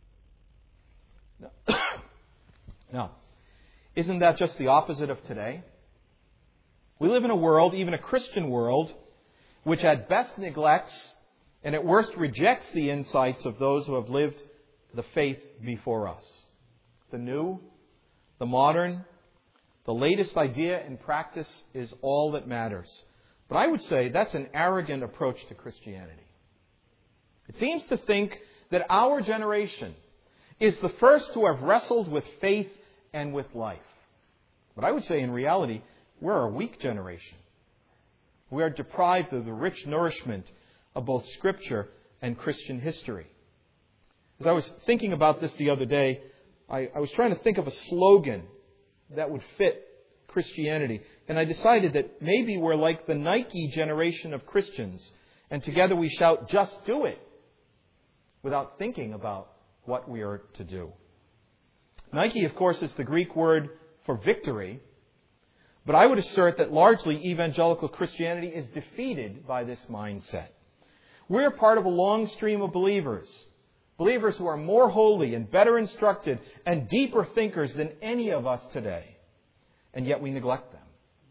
Now, isn't that just the opposite of today? We live in a world, even a Christian world, which at best neglects and at worst rejects the insights of those who have lived the faith before us. The new, the modern, the latest idea and practice is all that matters. But I would say that's an arrogant approach to Christianity. It seems to think that our generation is the first to have wrestled with faith and with life. But I would say in reality, we're a weak generation. We are deprived of the rich nourishment of both Scripture and Christian history. As I was thinking about this the other day, I, I was trying to think of a slogan that would fit Christianity. And I decided that maybe we're like the Nike generation of Christians, and together we shout, "Just do it," without thinking about what we are to do. Nike, of course, is the Greek word for victory, but I would assert that largely evangelical Christianity is defeated by this mindset. We're part of a long stream of believers Believers who are more holy and better instructed and deeper thinkers than any of us today. And yet we neglect them.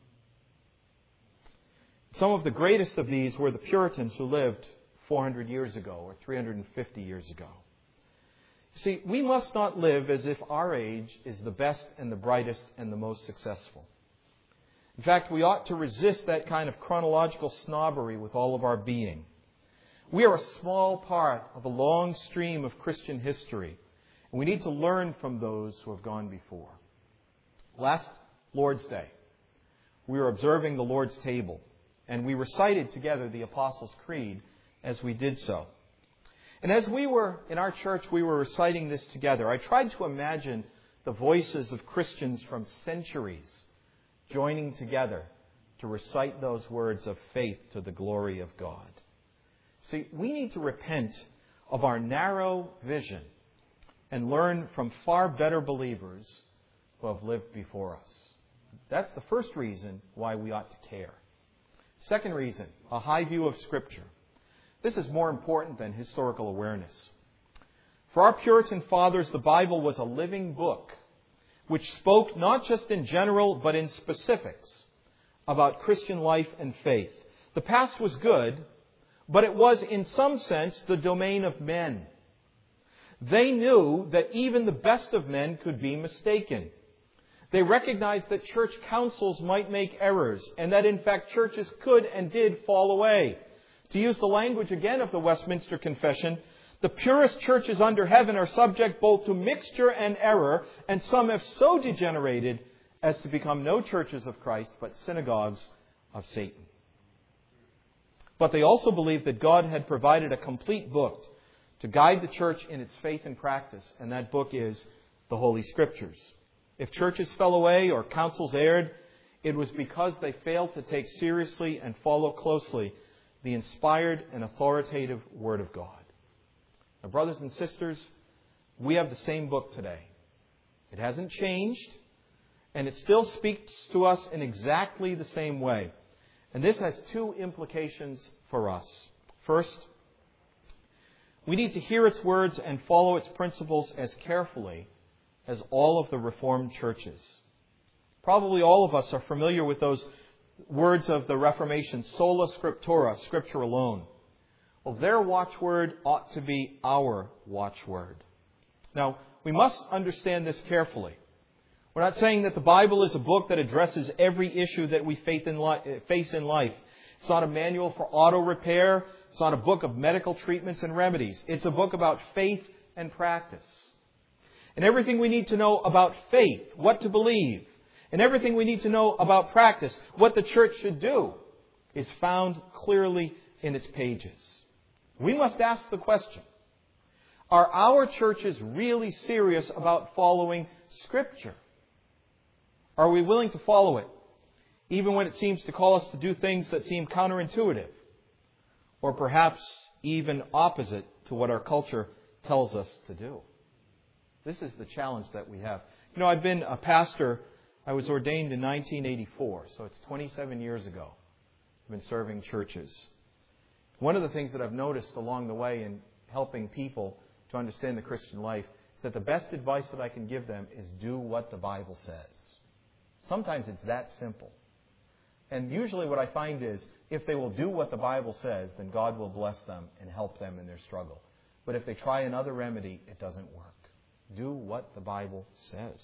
Some of the greatest of these were the Puritans who lived four hundred years ago or three hundred fifty years ago. See, we must not live as if our age is the best and the brightest and the most successful. In fact, we ought to resist that kind of chronological snobbery with all of our being. We are a small part of a long stream of Christian history, and we need to learn from those who have gone before. Last Lord's Day, we were observing the Lord's table, and we recited together the Apostles' Creed as we did so. And as we were, in our church, we were reciting this together, I tried to imagine the voices of Christians from centuries joining together to recite those words of faith to the glory of God. See, we need to repent of our narrow vision and learn from far better believers who have lived before us. That's the first reason why we ought to care. Second reason, a high view of Scripture. This is more important than historical awareness. For our Puritan fathers, the Bible was a living book which spoke not just in general but in specifics about Christian life and faith. The past was good, but it was in some sense the domain of men. They knew that even the best of men could be mistaken. They recognized that church councils might make errors and that in fact churches could and did fall away. To use the language again of the Westminster Confession, the purest churches under heaven are subject both to mixture and error, and some have so degenerated as to become no churches of Christ but synagogues of Satan. But they also believed that God had provided a complete book to guide the church in its faith and practice, and that book is the Holy Scriptures. If churches fell away or councils erred, it was because they failed to take seriously and follow closely the inspired and authoritative Word of God. Now, brothers and sisters, we have the same book today. It hasn't changed, and it still speaks to us in exactly the same way. And this has two implications for us. First, we need to hear its words and follow its principles as carefully as all of the Reformed churches. Probably all of us are familiar with those words of the Reformation, sola scriptura, Scripture alone. Well, their watchword ought to be our watchword. Now, we must understand this carefully. We're not saying that the Bible is a book that addresses every issue that we face in life. It's not a manual for auto repair. It's not a book of medical treatments and remedies. It's a book about faith and practice. And everything we need to know about faith, what to believe, and everything we need to know about practice, what the church should do, is found clearly in its pages. We must ask the question, are our churches really serious about following Scripture? Are we willing to follow it, even when it seems to call us to do things that seem counterintuitive, or perhaps even opposite to what our culture tells us to do? This is the challenge that we have. You know, I've been a pastor. I was ordained in nineteen eighty-four, so it's twenty-seven years ago. I've been serving churches. One of the things that I've noticed along the way in helping people to understand the Christian life is that the best advice that I can give them is do what the Bible says. Sometimes it's that simple. And usually what I find is if they will do what the Bible says, then God will bless them and help them in their struggle. But if they try another remedy, it doesn't work. Do what the Bible says.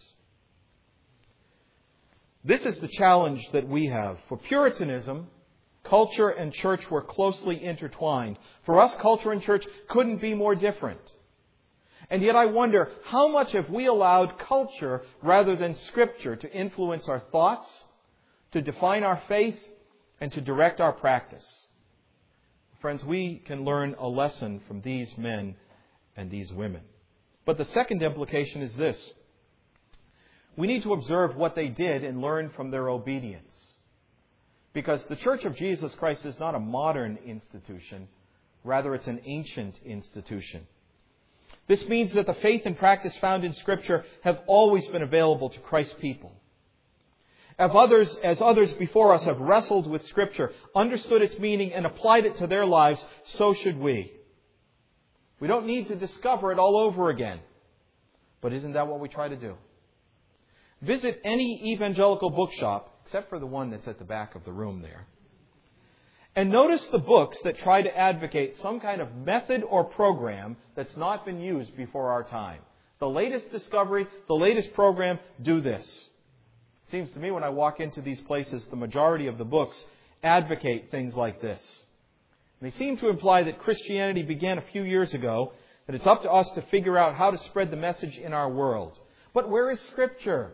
This is the challenge that we have. For Puritanism, culture and church were closely intertwined. For us, culture and church couldn't be more different. And yet I wonder, how much have we allowed culture rather than Scripture to influence our thoughts, to define our faith, and to direct our practice? Friends, we can learn a lesson from these men and these women. But the second implication is this. We need to observe what they did and learn from their obedience. Because the Church of Jesus Christ is not a modern institution. Rather, it's an ancient institution. This means that the faith and practice found in Scripture have always been available to Christ's people. As others, as others before us have wrestled with Scripture, understood its meaning, and applied it to their lives, so should we. We don't need to discover it all over again. But isn't that what we try to do? Visit any evangelical bookshop, except for the one that's at the back of the room there, and notice the books that try to advocate some kind of method or program that's not been used before our time. The latest discovery, the latest program, do this. It seems to me when I walk into these places, the majority of the books advocate things like this. They seem to imply that Christianity began a few years ago, that it's up to us to figure out how to spread the message in our world. But where is Scripture?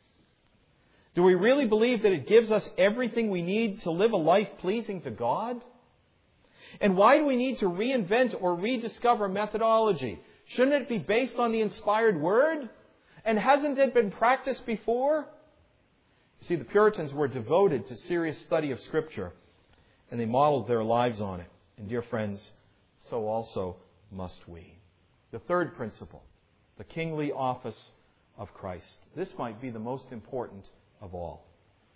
Do we really believe that it gives us everything we need to live a life pleasing to God? And why do we need to reinvent or rediscover methodology? Shouldn't it be based on the inspired Word? And hasn't it been practiced before? You see, the Puritans were devoted to serious study of Scripture, and they modeled their lives on it. And dear friends, so also must we. The third principle, the kingly office of Christ. This might be the most important of all.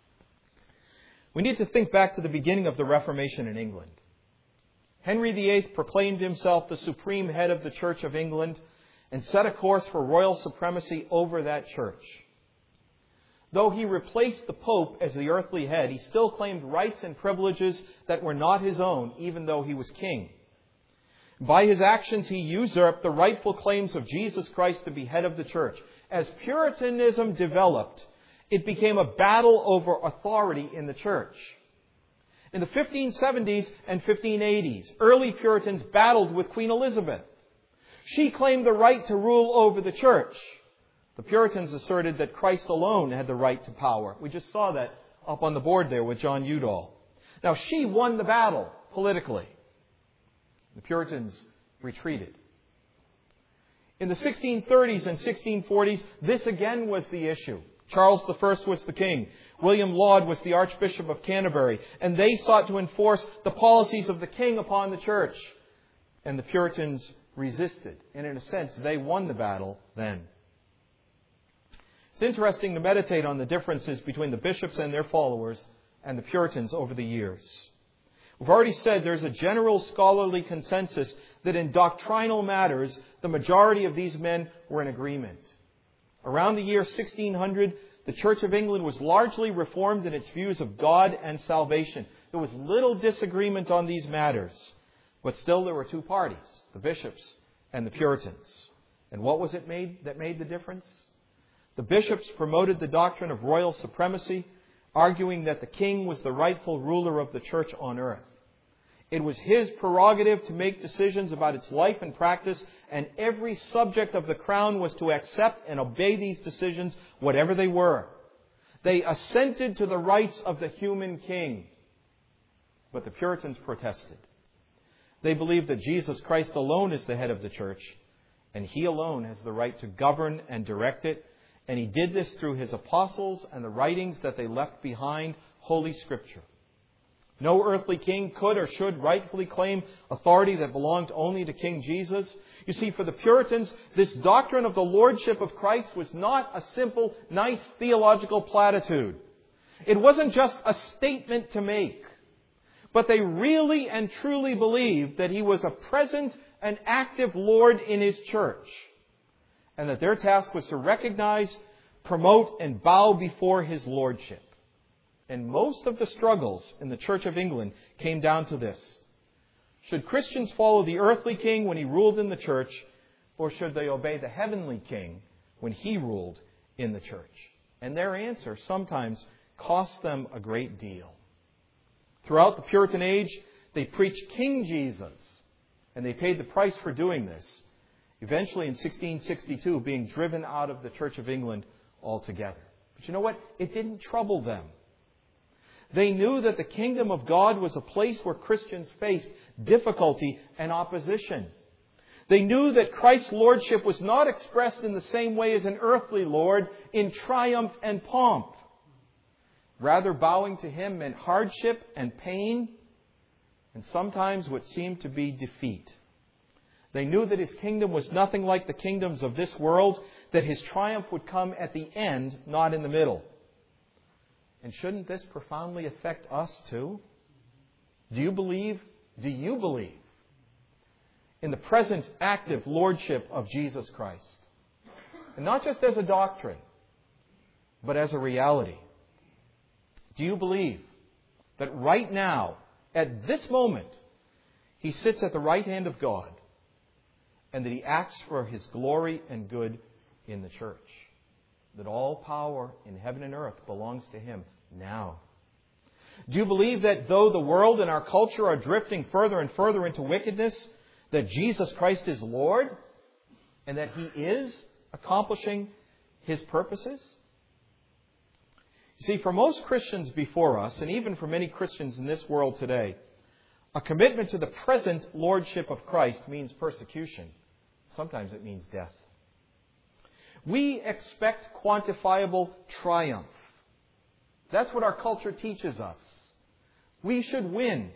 We need to think back to the beginning of the Reformation in England. Henry the Eighth proclaimed himself the supreme head of the Church of England and set a course for royal supremacy over that church. Though he replaced the Pope as the earthly head, he still claimed rights and privileges that were not his own, even though he was king. By his actions, he usurped the rightful claims of Jesus Christ to be head of the church. As Puritanism developed, it became a battle over authority in the church. In the fifteen seventies and fifteen eighties, early Puritans battled with Queen Elizabeth. She claimed the right to rule over the church. The Puritans asserted that Christ alone had the right to power. We just saw that up on the board there with John Udall. Now, she won the battle politically. The Puritans retreated. In the sixteen thirties and sixteen forties, this again was the issue. Charles the First was the king. William Laud was the Archbishop of Canterbury. And they sought to enforce the policies of the king upon the church. And the Puritans resisted. And in a sense, they won the battle then. It's interesting to meditate on the differences between the bishops and their followers and the Puritans over the years. We've already said there's a general scholarly consensus that in doctrinal matters, the majority of these men were in agreement. Around the year sixteen hundred, the Church of England was largely reformed in its views of God and salvation. There was little disagreement on these matters. But still there were two parties, the bishops and the Puritans. And what was it made that made the difference? The bishops promoted the doctrine of royal supremacy, arguing that the king was the rightful ruler of the church on earth. It was his prerogative to make decisions about its life and practice, and every subject of the crown was to accept and obey these decisions, whatever they were. They assented to the rights of the human king. But the Puritans protested. They believed that Jesus Christ alone is the head of the church, and He alone has the right to govern and direct it. And He did this through His apostles and the writings that they left behind, Holy Scripture. No earthly king could or should rightfully claim authority that belonged only to King Jesus. You see, for the Puritans, this doctrine of the lordship of Christ was not a simple, nice theological platitude. It wasn't just a statement to make. But they really and truly believed that He was a present and active Lord in His church. And that their task was to recognize, promote, and bow before His lordship. And most of the struggles in the Church of England came down to this. Should Christians follow the earthly king when he ruled in the church, or should they obey the heavenly king when he ruled in the church? And their answer sometimes cost them a great deal. Throughout the Puritan age, they preached King Jesus, and they paid the price for doing this. Eventually, in sixteen sixty-two, being driven out of the Church of England altogether. But you know what? It didn't trouble them. They knew that the kingdom of God was a place where Christians faced difficulty and opposition. They knew that Christ's lordship was not expressed in the same way as an earthly lord, in triumph and pomp. Rather, bowing to Him meant hardship and pain, and sometimes what seemed to be defeat. They knew that His kingdom was nothing like the kingdoms of this world, that His triumph would come at the end, not in the middle. And shouldn't this profoundly affect us too? Do you believe? Do you believe in the present active lordship of Jesus Christ. And not just as a doctrine, but as a reality. Do you believe that right now, at this moment, He sits at the right hand of God and that He acts for His glory and good in the church? That all power in heaven and earth belongs to Him now. Do you believe that though the world and our culture are drifting further and further into wickedness, that Jesus Christ is Lord and that He is accomplishing His purposes? You see, for most Christians before us, and even for many Christians in this world today, a commitment to the present lordship of Christ means persecution. Sometimes it means death. We expect quantifiable triumph. That's what our culture teaches us. We should win.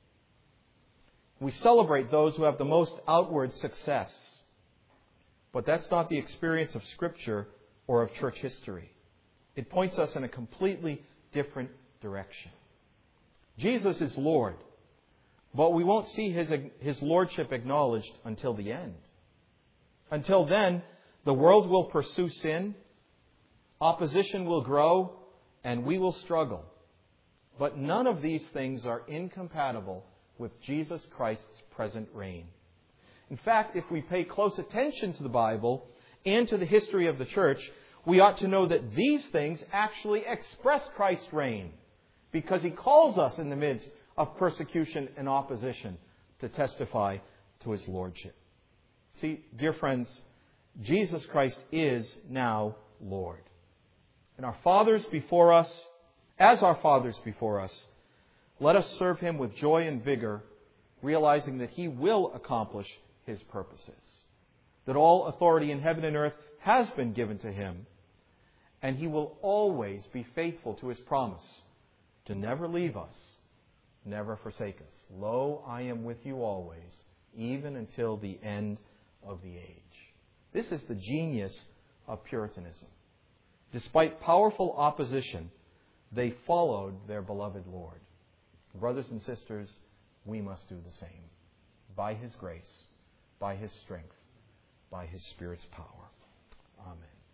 We celebrate those who have the most outward success. But that's not the experience of Scripture or of church history. It points us in a completely different direction. Jesus is Lord, but we won't see His, His Lordship acknowledged until the end. Until then, the world will pursue sin, opposition will grow, and we will struggle. But none of these things are incompatible with Jesus Christ's present reign. In fact, if we pay close attention to the Bible and to the history of the church, we ought to know that these things actually express Christ's reign, because He calls us in the midst of persecution and opposition to testify to His Lordship. See, dear friends, Jesus Christ is now Lord. And our fathers before us, as our fathers before us, let us serve Him with joy and vigor, realizing that He will accomplish His purposes. That all authority in heaven and earth has been given to Him, and He will always be faithful to His promise to never leave us, never forsake us. Lo, I am with you always, even until the end of the age. This is the genius of Puritanism. Despite powerful opposition, they followed their beloved Lord. Brothers and sisters, we must do the same. By His grace, by His strength, by His Spirit's power. Amen.